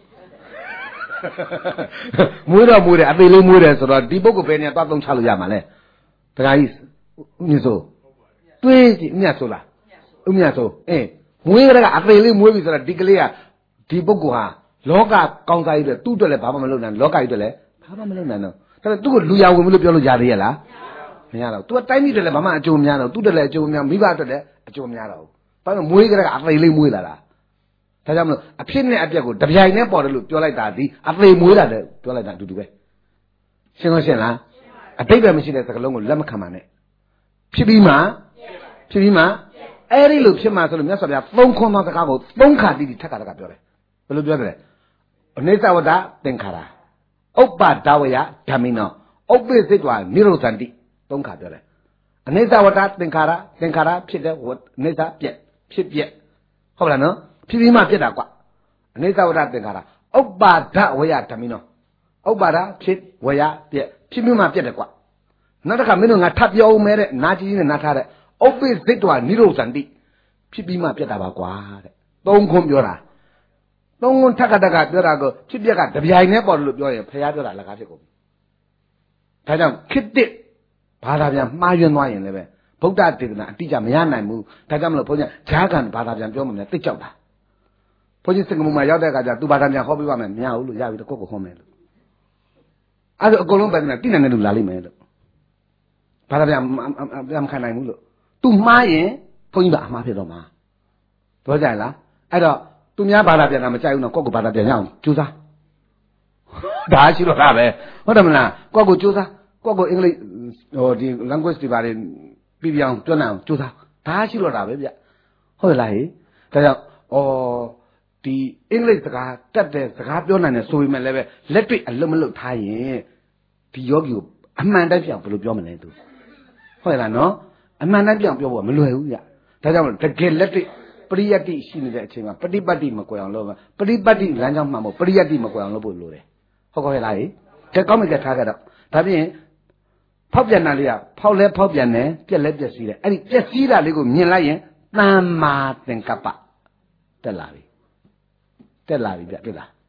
မွေးတယ်အသေးလေးမွေးတယ်ဆိုတော့ဒီပုဂ္ဂိုလ်ပဲနေသွားသုံးချလို့ရမှာလဲဒကာကြီးဥမြင့်ဆိုတွေးကြည့်ဥမြတ်ဆိုလားဥမြတ်ဆိုမွေးကြကအသေးလေးမွေးပြီဆိုတော့ဒီကလေးကဒီပုဂ္ဂိုလ်ဟာလောကကောင်းစားရတဲ့သူ့အတွက်လည်းဘာမှမလုပ်နိုင်လောကကြီးအတွက်လည်းဘာမှမလုပ်နိုင်တော့ဒါပေမဲ့သူ့ကိုလူရဝင်လို့ပြောလို့ရသေးရဲ့လားမရတော့ तू ကတိုင်းပြည်အတွက်လည်းဘာမှအကျိုးများတော့သူ့အတွက်လည်းအကျိုးများမိဘအတွက်လည်းအကျိုးများတော့ဘာလို့မွေးကြတဲ့အသေးလေးမွေးလာတာဒါကြောင့်မလို့အဖြစ်နဲ့အပျက်ကိုတပြိုင်နဲ့ပေါ်တယ်လို့ပြောလိုက်တာဒီအသေးမွေးလာတယ်ပြောလိုက်တာအတူတူပဲရှင်းလားအတိတ်ပဲမရှိတဲ့စကားလုံးကိုလက်မခံပါနဲ့ဖြစ်ပြီးမှအဲ့ဒီလိုဖြစ်မှဆိုလို့မြတ်စွာဘုရားသုံးခွန်းသောစကားကိုသုံးခါတိတိထက်ခါတကပြောတယ်ဘယ်လိုပြောတယ်အနိစ္စဝတ္တသင်္ခါရဥပ္ပါဒဝယဓမ္မိနောဥပ္ပိစိတ္တဝနိရောဓန္တိသုံးခါပြောတယ်အနိစ္စဝတ္တသင်္ခါရဖြစ်တဲ့အနိစ္စပြက်ဖြစ်ပြက်ဟုတ်လားနော်ဖြစ်ပြီးမှပြက်တာကွအနိစ္စဝတ္တသင်္ခါရဥပ္ပါဒဝယဓမ္မိနောဥပ္ပါဒဖြစ်ဝယပြက်ဖြစ်ပြီးမှပြက်တယ်ကွနောက်တစ်ခါမင်းတို့ငါထပ်ပြောဦးမယ်တဲ့နာကြီးနဲ့နားထားတဲ့ဥပ္ပိစိတ္တဝနိရောဓန္တိဖြစ်ပြီးမှပြက်တာပါကွာတဲ့သုံးခွန်းပြောတာသုံးခွန်းထက်ကပြောတာကိုဖြစ်ပြက်ကတပြိုင်နဲ့ပေါ်လို့ပြောရင်ဖျားပြောတာလက်ကားဖြစ်ကုန်ပြီဒါကြောင့်ခေတ္တဘာသာပြန်မှားယွင်းသွားရင်လည်းပဲဗုဒ္ဓဒေသနာအတိအကျမရနိုင်ဘူးဒါကြောင့်မလို့ဘုန်းကြီးဂျားကန်ဘာသာပြန်ပြောမှလည်းသိကြောက်တာဘုန်းကြီးစင်္ကမူမှာရောက်တဲ့အခါကျသူဘာသာပြန်ဟောပြပါမယ်မရဘူးလို့ရပြီတော့ကိုယ့်ကိုဟောမယ်လို့အဲ့ဒါအကုန်လုံးပဲတိနေတယ်လို့လာလိမ့်မယ်လို့ဘာသာပြန်မခံနိုင်ဘူးလို့သူမှားရင်ဘုန်းကြီးကအမှားဖြစ်တော့မှာပြောကြလားအဲ့တော့သူများဘာသာပြန်တာမကြိုက်ဘူးနော်ကိုယ့်ကိုဘာသာပြန်ရအောင်ကြိုးစားဒါရှိတော့တာပဲဟုတ်တယ်မလားကိုယ့်ကိုကြိုးစားကိုယ့်ကိုအင်္ဂလိပ်ဒီ language တွေပါတယ်ပြပြအောင်ပြောနိုင်အောင်ကြိုးစားဒါရှိတော့တာပဲဗျဟုတ်လားဟိဒါကြောင့်ဒီအင်္ဂလိပ်စကားတတ်တဲ့စကားပြောနိုင်တယ်ဆိုပေမဲ့လည်းပဲလက်တွေ့အလုံးမလုံးထားရင်ဒီယောဂီကိုအမှန်တမ်းပြောင်းဘယ်လိုပြောမလဲသူဟုတ်လားနော်အမှန်တမ်းပြောင်းပြောဖို့မလွယ်ဘူးဗျဒါကြောင့်တကယ်လက်တွေ့ပရိယတ္တိရှိနေတဲ့အချိန်မှာပฏิပတ်တိမကွယ်အောင်လုပ်မှာပฏิပတ်တိလမ်းကြောင်းမှမဟုတ်ပရိယတ္တိမကွယ်အောင်လုပ်ဖို့လိုတယ်ဟုတ်ကဲ့လားဟိကဲကောင်းပြီကထားခဲ့တော့ဒါဖြင့်ဖောက်ပြန်တာလေးကဖောက်လဲဖောက်ပြန်တယ်ပြက်လဲပြက်စီးတယ်အဲ့ဒီပြက်စီးတာလေးကိုမြင်လိုက်ရင်သမ္မာသင်္ကပ္ပတက်လာပြီဗျတွေ့လား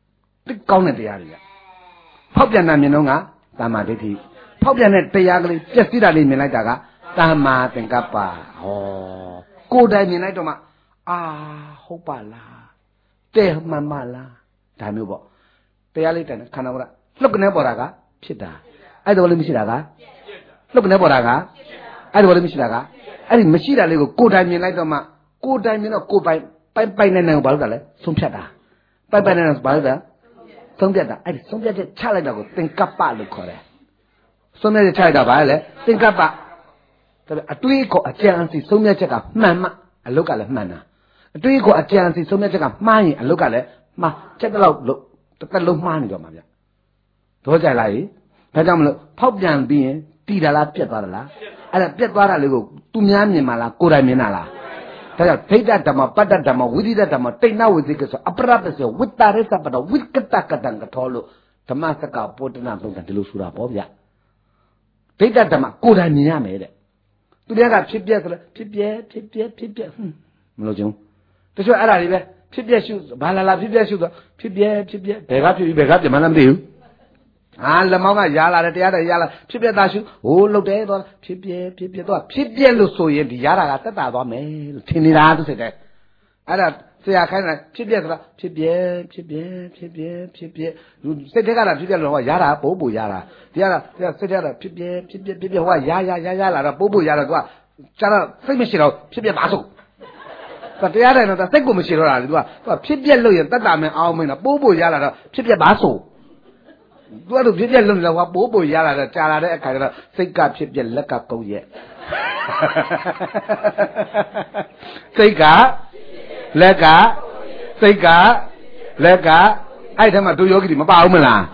တစ်ကောင်းတဲ့တရားတွေကဖောက်ပြန်တာမြင်တော့ကတမ္မာဒိဋ္ဌိဖောက်ပြန်တဲ့တရားကလေးပြည့်စည်တာလေးမြင်လိုက်တာကတမ္မာသင်္ကပ္ပဟောကိုယ်တိုင်မြင်လိုက်တော့မှအာဟုတ်ပါလားတဲ့မှန်ပါလားဒါမျိုးပေါ့တရားလေးတန်ခန္ဓာကလှုပ်ကနေပေါ်တာကဖြစ်တာအဲ့ဒါလည်းမရှိတာကလှုပ်ကနေပေါ်တာကအဲ့ဒါလည်းမရှိတာကအဲ့ဒီမရှိတာလေးကိုကိုယ်တိုင်မြင်လိုက်တော့မှကိုယ်တိုင်မြင်တော့ကိုယ်ပိုင်နေကိုဘာလို့တာလဲဆုံးဖြတ်တာပိုင်နေဘာလို့တာဆုံးဖြတ်တာအဲ့ဒီဆုံးဖြတ်ချက်ချလိုက်တာကိုသင်္ကပ္ပလို့ခေါ်တယ်ဆုံးဖြတ်ချက်ချလိုက်တာဘာလဲသင်္ကပ္ပဒါပေမဲ့အတွေးကိုအကြံအစီဆုံးဖြတ်ချက်ကမှန်မှအလုတ်ကလည်းမှန်တာအတွေးကိုအကြံအစီဆုံးဖြတ်ချက်ကမှားရင်အလုတ်ကလည်းမှားချက်တလောက်လို့တစ်သက်လုံးမှားနေတော့မှာဗျတော့ကြိုက်လားဒါကြောင့်မလို့ဖောက်ပြန်ပြီးရင်တည်တာလားပြက်သွားတာလားအဲ့ဒါပြက်သွားတာလေးကိုသူများမြင်မှာလားကိုယ်တိုင်မြင်တာလားဒါကြောင့်ဒိဋ္ဌဓမ္မပတ္တဓမ္မဝိရိဒဓမ္မတိဏဝိသိကဆိုအပရပဆိုဝိတ္တရသပတော်ဝိကတကတံကထောလို့ဓမ္မစကပောတနာသုံးတာဒီလိုဆိုတာပေါ့ဗျဒိဋ္ဌဓမ္မကိုယ်တိုင်မြင်ရမယ်တဲ့သူတွေကဖြစ်ပြဆိုလဲဖြစ်ပြမလို့ကျုံတချို့အဲ့ဒါတွေပဲဖြစ်ပြရှုဘာလာဖြစ်ပြရှုဆိုဖြစ်ပြဘယ်ကဖြစ်ပြီးဘယ်ကပြမှန်းမသိဘူးလက်မောင်းကရာလာတယ်တရားတယ်ရာလာဖြစ်ပြသားရှုဟိုးလုတ်တယ်တော့ဖြစ်ပြတော့ဖြစ်ပြလို့ဆိုရင်ဒီရာတာကတက်တာသွားမယ်လို့ထင်နေတာသူစိတ်တယ်အဲ့ဒါဆရာခိုင်းတာဖြစ်ပြဆိုတာဖြစ်ပြစိတ်ထဲကတာဖြစ်ပြလို့ဟောရာတာပိုးပူရာတာဒီကစိတ်ထဲကဖြစ်ပြဟောရာလာတော့ပိုးပူရာတော့သူကကျတော့စိတ်မရှိတော့ဖြစ်ပြပါစို့တရားတယ်တော့စိတ်ကိုမရှိတော့တာလေသူကဖြစ်ပြလို့ရင်တက်တာမယ်အောင်မင်းတော့ပိုးပူရာလာတော့ဖြစ်ပြပါစို့သူကဖြစ်ပြလုံးလောက်ပိုးပိုးရလာတော့ကြာလာတဲ့အခါကျတော့စိတ်ကဖြစ်ပြလက်ကကုတ်ရဲ့စိတ်ကလက်ကစိတ်ကလက်ကအဲ့ထက်မှတို့ယောဂီတွေမပါဘူးမလား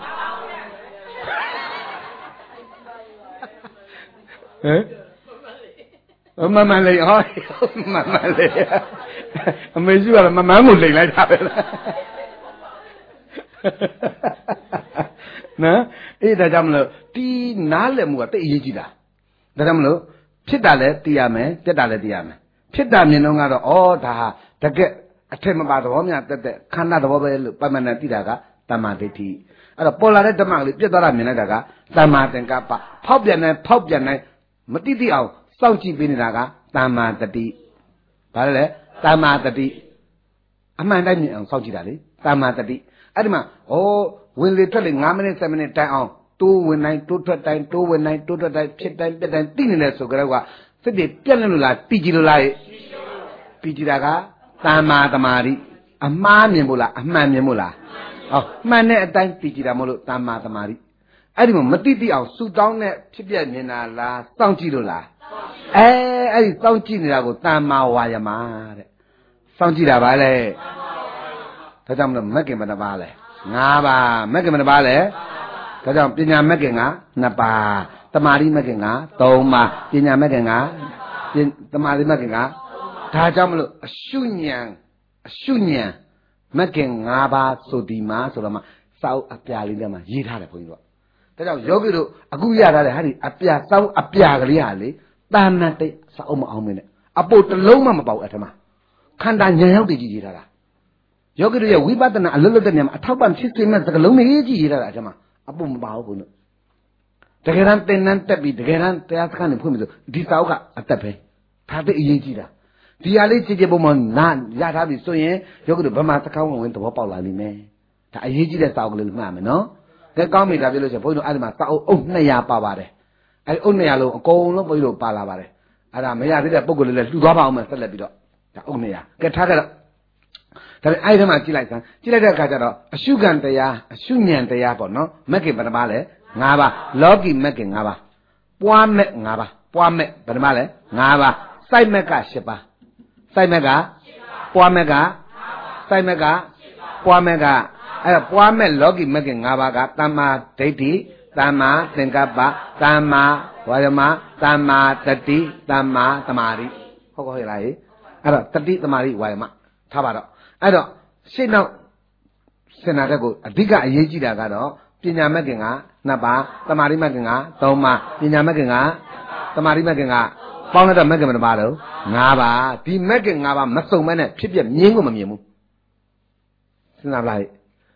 ဟမ်မမလေးဟောမမလေးအမေရှိကတော့မမန်းကိုလိန်လိုက်တာပဲလားနော်အဲ့ဒါကြောင့်မလို့ဒီနားလည်မှုကတိတ်အရေးကြီးတာဒါကြောင့်မလို့ဖြစ်တာလည်းသိရမယ်ပြက်တာလည်းသိရမယ်ဖြစ်တာမြင်တော့ကတော့ဒါဟာတကယ်အထက်မပါသဘောများတက်ခန္ဓာသဘောပဲလို့ပမဏသိတာကတမ္မာဒိဋ္ဌိအဲ့တော့ပေါ်လာတဲ့ဓမ္မကလေးပြက်သွားတာမြင်လိုက်တာကတမ္မာသင်္ကပ္ပဖောက်ပြန်နေမတိတိအောင်စောင့်ကြည့်ပေးနေတာကတမ္မာတတိဘာလဲတမ္မာတတိအမှန်တိုင်းမြင်အောင်စောင့်ကြည့်တာလေတမ္မာတတိအဲ့ဒီမှာဝင်လေထွက်လေ9မိနစ်7မိနစ်တိုင်အောင်တိုးဝင်တိုင်းတိုးထွက်တိုင်းတိုးဝင်တိုင်းတိုးထွက်တိုင်းဖြစ်တိုင်းပြက်တိုင်းသိနေတယ်ဆိုကြတော့ကစိတ်တွေပြက်နေလို့လားတည်ကြည်လို့လားတည်ကြည်တာကတမ္မာသမာဓိအမှားမြင်ဖို့လားအမှန်မြင်ဖို့လားမှန်တဲ့အတိုင်းတည်ကြည်တာမဟုတ်လို့တမ္မာသမာဓိအဲ့ဒီမှာမတိအောင်ဆူတောင်းတဲ့ဖြစ်ပြမြင်တာလားစောင့်ကြည့်လို့လားအဲ့ဒီစောင့်ကြည့်နေတာကိုတမ္မာဝါယမတဲ့စောင့်ကြည့်တာပါလေဒါကြောင့်မလို့မက္ကင်ဘယ်နှပါလဲ5ပါးမက္ကင်ဘယ်နှပါလဲဒါကြောင့်ပညာမက္ကင်က2ပါးတမာတိမက္ကင်က3ပါးပညာမက္ကင်ကတမာတိမက္ကင်ကဒါကြောင့်မလို့အရှုဉဏ်မက္ကင်5ပါးဆိုဒီမှာဆိုတော့မှစောက်အပြာလေးထဲမှာရေးထားတယ်ဘုန်းကြီးတို့ဒါကြောင့်ယောဂီတို့အခုရထားတဲ့ဟာဒီအပြာစောက်အပြာကလေးဟာလေတာဏတိစောက်မအောင်မင်းနဲ့အပုတ်တစ်လုံးမှမပေါက်အထမခန္ဓာဉာဏ်ရောက်တည်ကြည့်ရေးထားတာယောဂီတို့ရဲ့ဝိပဿနာအလွတ်လွတ်တဲ့နေရာမှာအထောက်ပံ့ဖြစ်စေမဲ့စကလုံးလေးကြီးရေးထားတာအထမအပုတ်မပါဘူးဘုန်းတို့တကယ်တမ်းသင်္นานတက်ပြီးတကယ်တမ်းတရားစခန်းနေဖွင့်ပြီဆိုဒီစောက်ကအသက်ပဲဒါသိအရေးကြီးတာဒီဟာလေးကြည်ကြည်ပုံမှန်နာရထားပြီဆိုရင်ယောဂီတို့ဗမာစခန်းဝင်သဘောပေါက်လာလိမ့်မယ်ဒါအရေးကြီးတဲ့စောက်ကလေးမှတ်မယ်နော်ကဲကောင်းပြီဒါပြောလို့ရှိရင်ဘုန်းကြီးတို့အဲ့ဒီမှာစောက်အုပ်200ပါပါတယ်အဲ့အုပ်200လုံးအကုန်လုံးဘုန်းကြီးတို့ပါလာပါတယ်အဲ့ဒါမရသေးတဲ့ပုံကိုယ်လေးလည်းလှူသွားပါအောင်မယ်ဆက်လက်ပြီးတော့ဒါအုပ်200ကဲထားကြတော့ဒါပေမဲ့အဲ့ဒီမှာကြည့်လိုက်တဲ့အခါကျတော့အရှုခံတရားအရှုဉဏ်တရားပေါ့နော်မက္ကင်ဘယ်နှပါလဲ5ပါးလောကီမက္ကင်5ပါးပွားမဲ့5ပါးပွားမဲ့ဘယ်နှပါလဲ5ပါးစိုက်မက်က10ပါးစိုက်မက်ကပွားမက်ကစိုက်မက်ကပွားမက်ကအဲ့ပွားမဲ့လောကီမက္ကင်5ပါးကသမ္မာဒိဋ္ဌိသမ္မာသင်္ကပ္ပသမ္မာဝါယမသမ္မာတတိသမ္မာသမာဓိဟုတ်ကောဟဲ့လားအဲ့တော့တတိသမာဓိဝါယမထားပါတော့အဲ့တော့ရှင်းတော့စင်နာတက်ကိုအဓိကအရေးကြီးတာကတော့ပညာမက္ကင်က2ပါးသမာဓိမက္ကင်က3ပါးပညာမက္ကင်ကသမာဓိမက္ကင်ကပေါင်းတဲ့မက္ကင်ဘယ်နှပါတော့5ပါးဒီမက္ကင်5ပါးမစုံမဲနဲ့ဖြစ်ပြမြင်ကိုမမြင်ဘူးစဉ်းစားလိုက်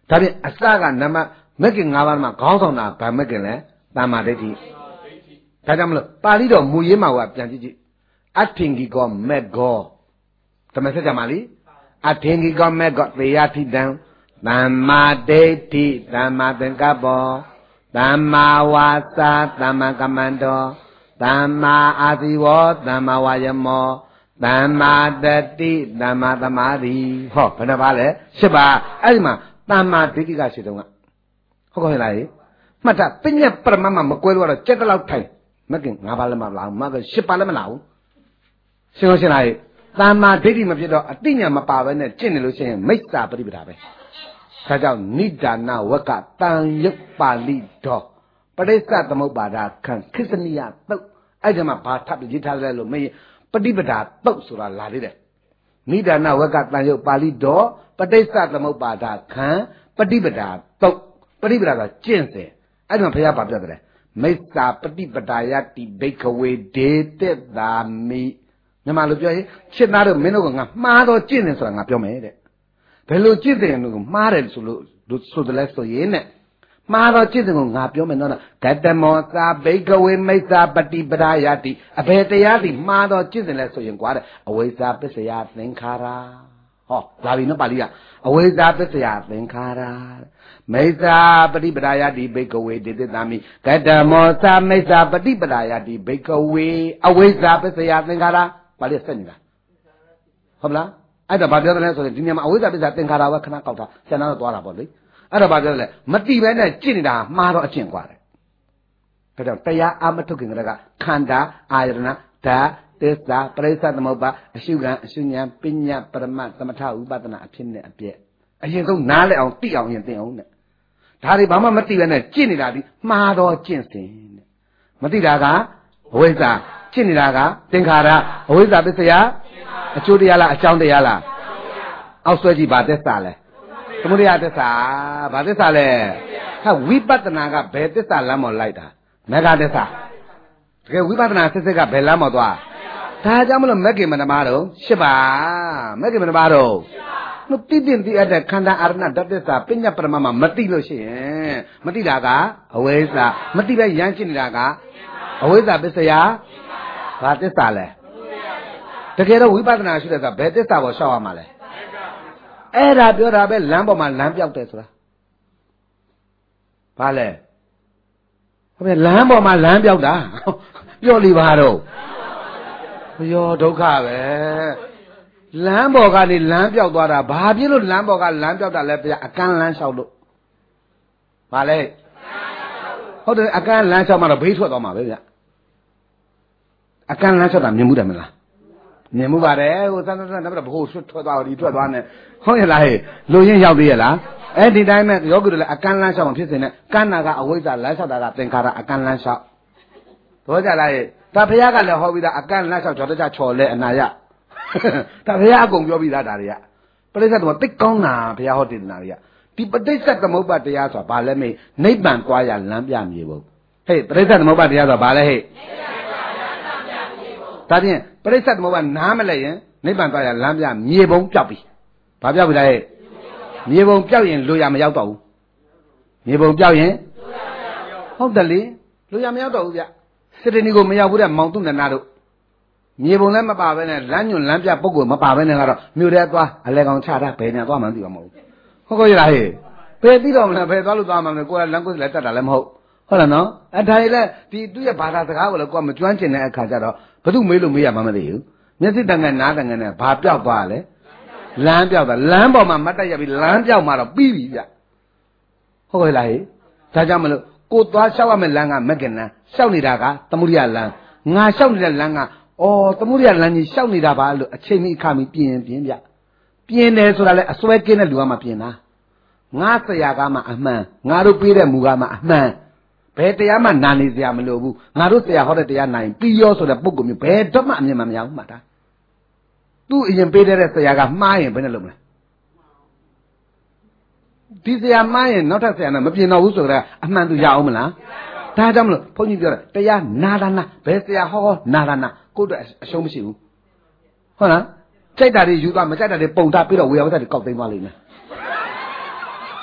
ဒါဖြင့်အစကနမမက်ကင်၅ပါးမှာခေါင်းဆောင်တာဗာမက်ကင်လဲတမ္မာဒိဋ္ဌိဒါကြောင့်မလို့ပါဠိတော်မူရင်းမှာကပြန်ကြည့်အထင်ကြီးကောမက်ကောဓမ္မစကြာမှာလीအထင်ကြီးကောမက်ကောသေယထိတံသမ္မာဒိဋ္ဌိသမ္မာသင်္ကပ္ပောသမ္မာဝါစာသမ္မာကမ္မန္တောသမ္မာအာဇီဝောသမ္မာဝါယမောသမ္မာတတိသမ္မာသမာဓိဟောဘယ်နှပါလဲ၈ပါးအဲ့ဒီမှာသမ္မာဒိဋ္ဌိကရှိတုံးကဟုတ်ကောဟဲ့လားမှတ်တာပညာပရမတ်မှာမကွဲလို့ကတော့ကြက်တလောက်ထိုင်မကင်၅ပါးလည်းမလာဘူးမက၈ပါးလည်းမလာဘူးရှင်းလို့ရှင်းလားသမ္မာဒိဋ္ဌိမဖြစ်တော့အတိညာမပါဘဲနဲ့ကျင့်နေလို့ရှိရင်မိစ္ဆာပฏิပဒါပဲဒါကြောင့်နိဒာနဝကတန်ယုတ်ပါဠိတော်ပရိစ္ဆသမုပ္ပါဒခံခိစ္စနိယသုတ်အဲ့ဒီမှာဘာထပ်ရေးထားလဲလို့မေးပฏิပဒါသုတ်ဆိုတာလာသေးတယ်နိဒာနဝကတန်ယုတ်ပါဠိတော်ပရိစ္ဆသမုပ္ပါဒခံပฏิပဒါသုတ်ပฏิပဒါကကျင့်စေအဲ့ဒီမှာဘုရားဘာပြောတယ်လဲမိစ္ဆာပฏิပဒါယတိဘိက္ခဝေဒေတက်တာမိမြန်မာလိုပြောရင်ချစ်သားတို့မင်းတို့ကငါမှားတော့ကျင့်တယ်ဆိုတာငါပြောမယ်တဲ့ဘယ်လိုကျင့်တယ်လို့မှားတယ်ဆိုလို့ဆိုတယ်လဲဆိုရင်နဲ့မှားတော့ကျင့်တယ်ကိုငါပြောမယ်နော်ဂတမောသာဘိက္ခဝေမိစ္ဆာပฏิပဒါယတိအဘယ်တရားဒီမှားတော့ကျင့်တယ်လဲဆိုရင်ကွာတဲ့အဝိဇ္ဇာပစ္စယသင်္ခါရဟောလာပြီနော်ပါဠိကအဝိဇ္ဇာပစ္စယသင်္ခါရမိစ္ဆာပฏิပဒါယတိဘိက္ခဝေတေတသာမိဂတမောသာမိစ္ဆာပฏิပဒါယတိဘိက္ခဝေအဝိဇ္ဇာပစ္စယသင်္ခါရပါဠိဆက်နေတာဟုတ်လားအဲ့ဒါဘာပြောတယ်လဲဆိုရင်ဒီနေရာမှာအဝိဇ္ဇာပစ္စယသင်္ခါရပဲခဏကောက်တာဆန္ဒတော့သွားတာပေါ့လေအဲ့ဒါဘာပြောလဲမတိပဲနဲ့ကြင့်နေတာမှားတော့အကျင့်กว่าတယ်ဒါကြောင့်တရားအာမထုတ်ခင်ကတည်းကခန္ဓာအာယတနာဓာတ်သစ္စာပရိစ္ဆသမုပ္ပါအရှုခံအရှုဉဏ်ပညာပရမတ်သမထဥပဒနာအဖြစ်နဲ့အပြည့်အရင်ဆုံးနားလဲအောင်သိအောင်ရင်သိအောင်နဲ့ဒါတွေဘာမှမသိပဲနဲ့ကြင့်နေတာဒီမှားတော့ကျင့်စဉ်တဲ့မသိတာကအဝိဇ္ဇာကျင့်နေတာကသင်္ခါရအဝိဇ္ဇာပစ္စယအကျိုးတရားလားအကြောင်းတရားလားအောက်ဆွဲကြည့်ဘာသစ္စာလဲသမုဒယသစ္စာဘာသစ္စာလဲဟာဝိပဿနာကဘယ်သစ္စာလမ်းမော်လိုက်တာမဂ္ဂသစ္စာတကယ်ဝိပဿနာစစ်စစ်ကဘယ်လမ်းမော်သွားဒါကြောင့်မလို့မဂ္ဂင်မနမတော့၈ပါးမဂ္ဂင်မနမတော့မသိတဲ့သိအပ်တဲ့ခန္ဓာအာရဏဓာတ်သစ္စာပညာပရမတ်မှာမသိလို့ရှိရင်မသိတာကအဝိဇ္ဇာမသိပဲရမ်းကျင်နေတာကအဝိဇ္ဇာပစ္စယဘာသစ္စာလဲတကယ်တော့ဝိပဿနာရှိတဲ့ကဘယ်သစ္စာကိုရှောက်ရမှာလဲအဲ့ဒါပြောတာပဲလမ်းပေါ်မှာလမ်းပြောက်တယ်ဆိုတာဘာလဲဟုတ်ပြီလမ်းပေါ်မှာလမ်းပြောက်တာပြောလိပါတော့ရောဒုက္ခပဲလမ်းပေါ်ကနေလမ်းပြောက်သွားတာဘာဖြစ်လို့လမ်းပေါ်ကလမ်းပြောက်တာလဲဗျအကန့်လမ်းလျှောက်လို့ဘာလဲဟုတ်တယ်အကန့်လမ်းလျှောက်မှတော့ဘေးထွက်သွားမှာပဲဗျအကန့်လမ်းလျှောက်တာမြင်မှုတယ်မလားမြင်မှုပါတယ်ဟိုသန်းသန်းနောက်တော့ဘိုးဆွတ်ထွက်သွားဒီထွက်သွားနေဟုတ်ရဲ့လားဟဲ့လူရင်းရောက်သေးရဲ့လားအဲ့ဒီတိုင်းမဲ့ယောဂီတို့လည်းအကန့်လမ်းလျှောက်မှဖြစ်နေကန်းနာကအဝိဇ္ဇာလမ်းလျှောက်တာကသင်္ခါရအကန့်လမ်းလျှောက်ဘောကြလားဟဲ့ဒါဘုရားကလည်းဟောပြီးသားအကန့်လမ်းလျှောက်ကြော်တကြချော်လဲအနာရဒါဘုရားအကုန်ပြောပြီးသားဒါတွေကပရိစ္ဆေသမုပ္ပါတိတ်ကောင်းတာဘုရားဟောတည်နာတွေကဒီပဋိစ္စသမုပ္ပါတရားဆိုတာဘာလဲမေးနိဗ္ဗာန်သွားရလမ်းပြမြေပုံဟဲ့ပဋိစ္စသမုပ္ပါတရားဆိုတာဘာလဲဟဲ့ဒါဖြင့်ပရိစ္ဆေသမုပ္ပါနားမလဲရင်နိဗ္ဗာန်သွားရလမ်းပြမြေပုံပြောက်ပြီဘာပြောက်ပြီလဲဟဲ့မြေပုံပြောက်ရင်လူရမရောက်တော့ဘူးမြေပုံပြောက်ရင်ဟုတ်တယ်လေလူရမရောက်တော့ဘူးဗျစစ်တဏီကိုမရောက်ဘူးတဲ့မောင်တုနနာတို့မြေပုံလည်းမပါဘဲနဲ့လမ်းညွန်လမ်းပြပုဂ္ဂိုလ်မပါဘဲနဲ့ကတော့မြို့ထဲသွားအလဲကောင်ချတာဘယ်ညာသွားမှန်းသိမှာမဟုတ်ဘူးဟုတ်ကောရလားဟဲ့ဘယ်သိတော့မလဲဘယ်သွားလို့သွားမှမလဲကိုယ်ကလမ်းကိုလည်းတက်တာလည်းမဟုတ်ဟုတ်လားနော်အထိုင်လည်းဒီသူ့ရဲ့ဘာသာစကားကိုလည်းကိုယ်မကျွမ်းကျင်တဲ့အခါကျတော့ဘသူမေးလို့မေးရမှမသိဘူးမျက်စိတန်ငယ်နားတန်ငယ်နဲ့ဘာပြောက်သွားလဲလမ်းပြောက်တာလမ်းပေါ်မှာမတ်တက်ရပြီလမ်းပြောက်မှာတော့ပြီးပြီဗျဟုတ်ကဲ့လားဟဲ့ဒါကြောင့်မလို့ကိုသွားလျှောက်ရမယ့်လမ်းကမက်ကင်လမ်းလျှောက်နေတာကသမုဒိယလမ်းငါလျှောက်နေတဲ့လမ်းကသမုဒိယလမ်းကြီးလျှောက်နေတာပါလို့အချိန်ကြီးအခါမီပြင်ဗျပြင်တယ်ဆိုတာလဲအစွဲကင်းတဲ့လူကမှပြင်တာငါဆရာကမှအမှန်ငါတို့ပေးတဲ့မူကမှအမှန်ဘယ်တရားမှနာနေစရာမလိုဘူးငါတို့ဆရာဟောတဲ့တရားနိုင်ပြီးရောဆိုတဲ့ပုဂ္ဂိုလ်မျိုးဘယ်တော့မှအမြင်မမရဘူးမှတ်တာသူ့အရင်ပေးတဲ့ဆရာကမှားရင်ဘယ်နဲ့လုပ်မလဲဒီဆရာမှားရင်နောက်ထပ်ဆရာနဲ့မပြင်တော့ဘူးဆိုတော့အမှန်သူရအောင်မလားဒါကြောင့်မလို့ဘုန်းကြီးပြောတယ်တရားနာတာနာဘယ်ဆရာဟောနာတာနာကိုယ့်အတွက်အရှုံးမရှိဘူးဟုတ်လားကြိုက်တာတွေယူသွားမကြိုက်တာတွေပုံထားပြီးတော့ဝေယဝတ်တွေကောက်သိမ်းသွားလိမ့်မယ်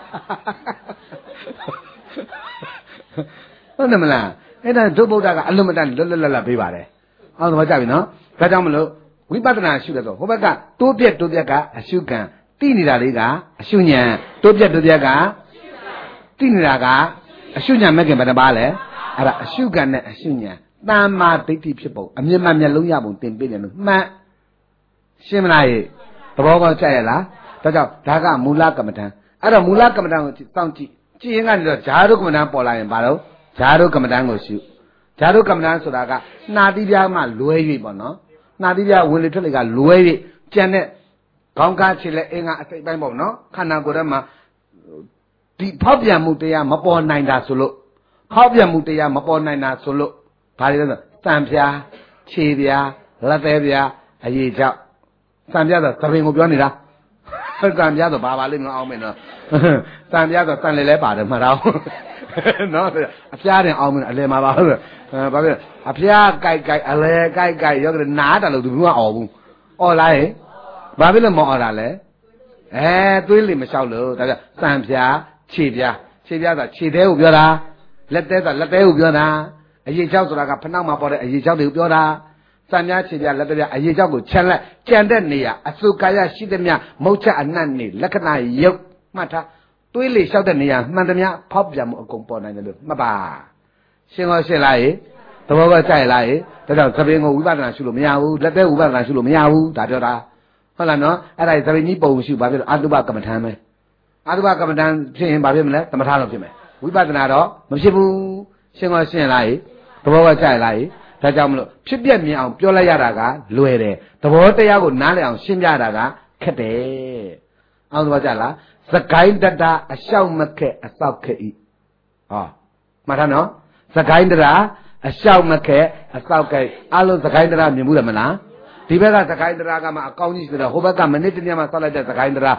ဟုတ်တယ်မလားအဲ့ဒါဒုဗုဒ္ဓကအလုံးမတန်လွတ်လွတ်လပ်လပ်ပေးပါတယ်အောင်တော့ကြပြီနော်ဒါကြောင့်မလို့ဝိပဿနာရှုတယ်ဆိုဟိုဘက်ကတိုးပြက်ကအရှုခံသိနေတာလေးကအရှုဉဏ်တိုးပြက်ကသိနေတာကအရှုဉဏ်မဲ့ခင်ဘယ်နှပါလဲအဲ့ဒါအရှုခံနဲ့အရှုဉဏ်တမ္မာဒိဋ္ဌိဖြစ်ပုံအမြင်မှမျက်လုံးရပုံသင်ပေးတယ်လို့မှတ်ရှင်းမလားရေသဘောကောင်းကြရလားဒါကြောင့်ဒါကမူလကမ္မဋ္ဌာန်းအဲ့တော့မူလကမ္မဋ္ဌာန်းကိုစောင့်ကြည့်ရင်ကနေတော့ဈာတုကမ္မဋ္ဌာန်းပေါ်လာရင်ဘာလို့ဈာတုကမ္မဋ္ဌာန်းကိုရှုဈာတုကမ္မဋ္ဌာန်းဆိုတာကနှာတိပြားမှလွဲ၍ပေါ့နော်နှာတိပြားဝင်လေထွက်လေကလွဲ၍ကြံတဲ့ခေါင်းကားခြေလက်အင်္ဂါအစိတ်ပိုင်းပေါ့နော်ခန္ဓာကိုယ်ထဲမှာဒီဖောက်ပြန်မှုတရားမပေါ်နိုင်တာဆိုလို့ဖောက်ပြန်မှုတရားမပေါ်နိုင်တာဆိုလို့ဘာလဲဆိုတန်ပြားခြေပြားလက်သေးပြားအရေးကြောက်တန်ပြားဆိုသပင်ကိုပြောနေတာတန်ပြားဆိုဘာပါလိမ့်မလို့အောင်မယ်နော်တန်ပြားဆိုတန်လေလဲပါတယ်မှတ်တော့နော်အဖျားတင်အောင်မယ်အလဲမှာပါဟုတ်ဘာဖြစ်အဖျားကြိုက်အလဲကြိုက်ရောကနားတယ်လို့သူကအော်ဘူးအော်လားဟဲ့ဘာဖြစ်လို့မအော်တာလဲသွေးလေမလျှောက်လို့ဒါကြောင့်တန်ပြားခြေပြားဆိုတာခြေသေးကိုပြောတာလက်သေးဆိုတာလက်သေးကိုပြောတာအရေးချောက်ဆိုတာကဖနှောက်မှာပေါ်တဲ့အရေးချောက်တွေကိုပြောတာစံများခြေပြလက်ပြအရေးချောက်ကိုခြံလက်ကြံတဲ့နေရအစုကာယရှိသည်မြမုတ်ချက်အနတ်နေလက္ခဏာရုပ်မှတ်ထားတွေးလေလျှောက်တဲ့နေရမှန်သမျှဖောက်ပြန်မှုအကုန်ပေါ်နိုင်တယ်လို့မှတ်ပါရှင်းရှင်းလားရေသဘောကကြိုက်လားရေဒါကြောင့်သပင်ကိုဝိပဿနာရှုလို့မရဘူးလက်သေးဝိပဿနာရှုလို့မရဘူးဒါပြောတာဟုတ်လားနော်အဲ့ဒါသပင်ကြီးပုံရှုဘာဖြစ်လို့အတုပကမ္မဋ္ဌာန်းပဲအတုပကမ္မဋ္ဌာန်းဖြစ်ရင်ဘာဖြစ်မလဲသမထလို့ဖြစ်မယ်ဝိပဿနာတော့မဖြစ်ဘူးရှင်းလားရေသဘောကကြိုက်လားရေဒါကြောင့်မလို့ဖြစ်ပြမြင်အောင်ပြောလိုက်ရတာကလွယ်တယ်သဘောတရားကိုနားလည်အောင်ရှင်းပြတာကခက်တယ်အောင်သဘောကျလားသကိုင်းတတာအလျှောက်မခက်အသောက်ခက်ဤဟောမှတ်ထားနော်သကိုင်းတတာအလျှောက်မခက်အသောက်ခက်အလုံးသကိုင်းတတာမြင်ဘူးတယ်မလားဒီဘက်ကသကိုင်းတတာကမှအကောင်းကြီးဆိုတော့ဟိုဘက်ကမိနစ်တည်းမှဆောက်လိုက်တဲ့သကိုင်းတတာ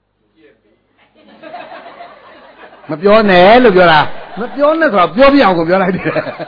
မပြောနဲ့လို့ပြောတာမပြောနဲ့ဆိုတော့ပြောပြအောင်ကိုပြောလိုက်တယ်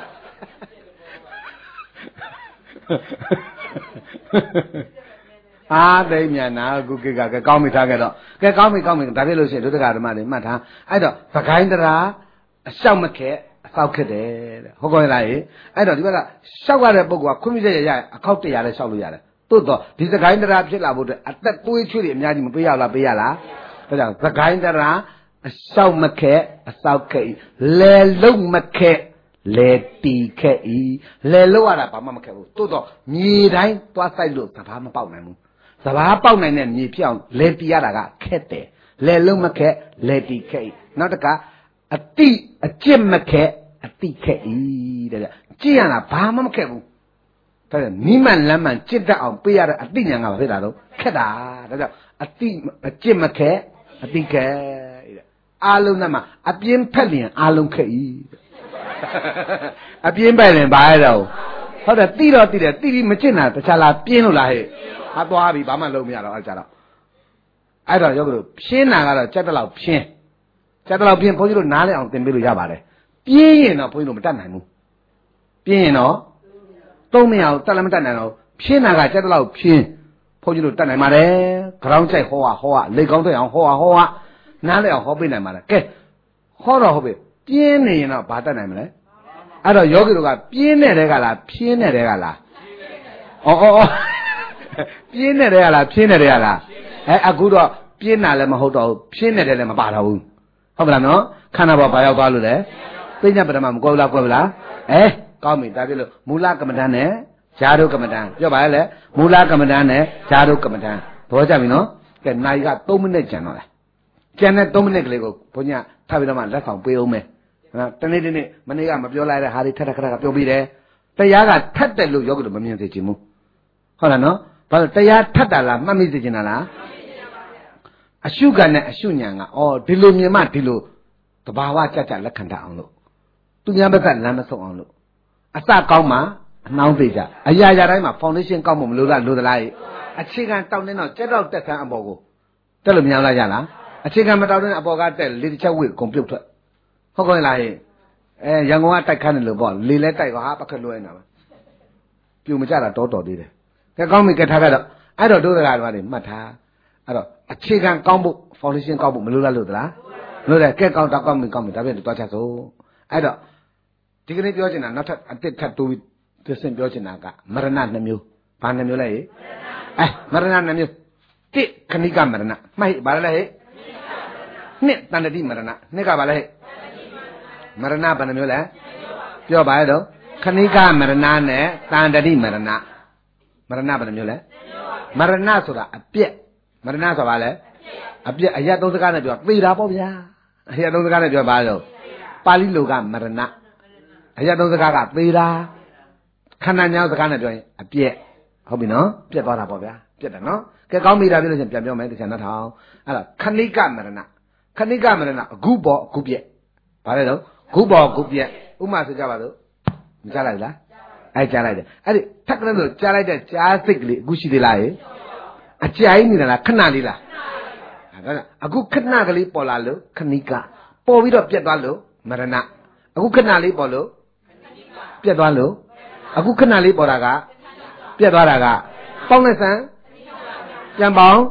သိမြန်နာကုကိကကောင်းပြီထားခဲ့တော့ကောင်းပြီဒါဖြစ်လို့ရှိရင်ဒုက္ခဓမ္မတွေမှတ်ထားအဲ့တော့သခိုင်းတရားအလျှောက်မခက်အသောက်ခက်တယ်တဲ့ဟုတ်ကောလားရေအဲ့တော့ဒီဘက်ကလျှောက်ရတဲ့ပုဂ္ဂိုလ်ကခွင့်ပြုချက်ရအခောက်တရားလည်းလျှောက်လို့ရတယ်သို့တော့ဒီသခိုင်းတရားဖြစ်လာဖို့အတွက်အသက်သွေးချွေးတွေအများကြီးမပေးရလားပေးရလားဒါကြောင့်သခိုင်းတရားအလျှောက်မခက်အသောက်ခက်လဲလုံးမခက်လဲတီခက်ဤလဲလို့ရတာဘာမှမခက်ဘူးတိုးတော့မြေတိုင်းသွားဆိုင်လို့စဘာမပေါက်နိုင်ဘူးစဘာပေါက်နိုင်တဲ့မြေဖြစ်အောင်လဲတီရတာကခက်တယ်လဲလုံးမခက်လဲတီခက်ဤနောက်တကအတိအကျင့်မခက်အတိခက်ဤတဲ့ကြည့်ရတာဘာမှမခက်ဘူးဒါကြောင့်မိမှန်လမ်းမှန်จิตတတ်အောင်ပေးရတဲ့အတိညာကဘာဖြစ်တာတော့ခက်တာဒါကြောင့်အတိအကျင့်မခက်အတိခက်တဲ့အာလုံးနဲ့မှာအပြင်းဖက်လျင်အာလုံးခက်ဤအပြင်းပဲ့ရင်ဘာရတော့ဟုတ်တယ်တိတော့တိတယ်တိပြီးမကျင့်တာတခြားလားပြင်းလို့လားဟဲ့ဟာသွားပြီဘာမှလုပ်မရတော့အဲ့ကြတော့အဲ့တော့ရောက်ကြလို့ဖြင်းတာကတော့ကြက်တလောက်ဖြင်းဘုန်းကြီးတို့နားလည်အောင်သင်ပေးလို့ရပါတယ်ပြင်းရင်တော့ဘုန်းကြီးတို့မတတ်နိုင်ဘူးပြင်းရင်တော့သုံးမရအောင်တက်လည်းမတတ်နိုင်တော့ဖြင်းတာကကြက်တလောက်ဖြင်းဘုန်းကြီးတို့တတ်နိုင်ပါတယ်ခေါင်းကြိုက်ဟောလေကောင်းတဲ့အောင်ဟောနားလည်အောင်ဟောပေးနိုင်ပါတယ်ကဲဟောတော့ဟုတ်ပြီပြင်းနေရင်တော့ဘာတတ်နိုင်မလဲအဲ့တော့ယောဂီတို့ကပြင်းနေတဲ့ကလားဖြင်းနေတဲ့ကလားပြင်းနေတဲ့ကလားဖြင်းနေတဲ့ကလားအခုတော့ပြင်းတာလည်းမဟုတ်တော့ဘူးဖြင်းနေတယ်လည်းမပါတော့ဘူးဟုတ်ပါလားနော်ခန္ဓာပေါ်ဘာရောက်သွားလို့လဲသိညပဒမမကွဲဘူးလားကွဲဘူးလားကောင်းပြီဒါပြလို့မူလကမ္မဋ္ဌာန်းနဲ့ဈာတုကမ္မဋ္ဌာန်းပြောပါရဲ့လေမူလကမ္မဋ္ဌာန်းနဲ့ဈာတုကမ္မဋ္ဌာန်းဘောကြပြီနော်ကဲနိုင်က3မိနစ်ကျန်တော့လားကျန်တဲ့3မိနစ်ကလေးကိုဘုန်းကြီးထပ်ပြီးတော့မှလက်ဆောင်ပေးအောင်မယ်တနေ့မနေ့ကမပြောလိုက်တဲ့ဟာတွေထပ်ခါပြောပြီးတယ်တရားကထပ်တယ်လို့ယောဂီတို့မမြင်စေချင်ဘူးဟုတ်လားနော်ဘာလို့တရားထပ်တာလားမှတ်မိစေချင်တာလားအရှုခံနဲ့အရှုဉဏ်ကဒီလိုမြင်မှဒီလိုတဘာဝကြလက်ခံတတ်အောင်လို့သူများဘက်ကလမ်းမဆုံးအောင်လို့အစကောင်းမှအနှောင်းသေးကြအရာရာတိုင်းမှာ foundation ကောက်မှမလို့လားလို့သလားအခြေခံတောင်းနေတော့ကြက်တော့တက်ဆန်းအပေါ်ကိုတက်လို့မရလားရလားအခြေခံမတောင်းတဲ့အပေါ်ကတက်လေတစ်ချက်ဝိကုန်ပြုတ်ထွက်ဟုတ်ကောလားရန်ကုန်ကတိုက်ခန်းတယ်လို့ပေါ့လေလဲတိုက်ဟာပခက်လွှဲနေတာပဲပြူမကြတာတော်သေးတယ်ကဲကောင်းပြီကဲထားခဲ့တော့အဲ့တော့ဒုဒကာတွေမှတ်ထားအဲ့တော့အခြေခံကောင်းဖို့ foundation ကောက်ဖို့မလိုလားလို့သလားလို့လေကဲကောင်းတော့ကောင်းပြီဒါပြည့်တော့ချက်စို့အဲ့တော့ဒီကနေ့ပြောချင်တာနောက်ထပ်အတစ်ထပ်တိုးပြီးသင်ပြောချင်တာကမရဏ2မျိုးဘာ2မျိုးလဲမရဏ2မျိုး1ခဏိကမရဏမှတ်ဘာလဲဟဲ့2တန်တတိမရဏ2ကဘာလဲဟဲ့မရဏဘယ်နှမျိုးလဲပြောပါရတော့ခဏိကမရဏနဲ့တန်တတိမရဏမရဏဘယ်နှမျိုးလဲမရဏဆိုတာအပြက်မရဏဆိုတာဘာလဲအပြက်အရ3စကားနဲ့ပြောသေတာပေါ့ဗျာအရ3စကားနဲ့ပြောပါလို့ပါဠိလိုကမရဏအရ3စကားကသေတာခန္ဓာညာစကားနဲ့ပြောရင်အပြက်ဟုတ်ပြီနော်ပြက်သွားတာပေါ့ဗျာပြက်တယ်နော်ကဲကောင်းပြီလားပြောလို့ချင်းပြန်ပြောမယ်တခြားနောက်ထောင်အဲ့တော့ခဏိကမရဏခဏိကမရဏအခုပေါ်အခုပြက်ဘာလဲတော့ခုပေါ်ခုပြက်ဥမာဆိုကြပါစို့မကြားလိုက်လားအဲ့ကြားလိုက်တယ်အဲ့ဒီထက်ကလေးဆိုကြားလိုက်တဲ့ကြားစိတ်ကလေးအခုရှိသေးလားအကြိုင်နေတာလားခဏလေးလားအခုခဏကလေးပေါ်လာလို့ခဏိကပေါ်ပြီးတော့ပြက်သွားလို့မရဏအခုခဏလေးပေါ်လို့ပြက်သွားလို့အခုခဏလေးပေါ်တာကပြက်သွားတာကပေါင်းနဲ့ဆန်းပြန်ပေါင်း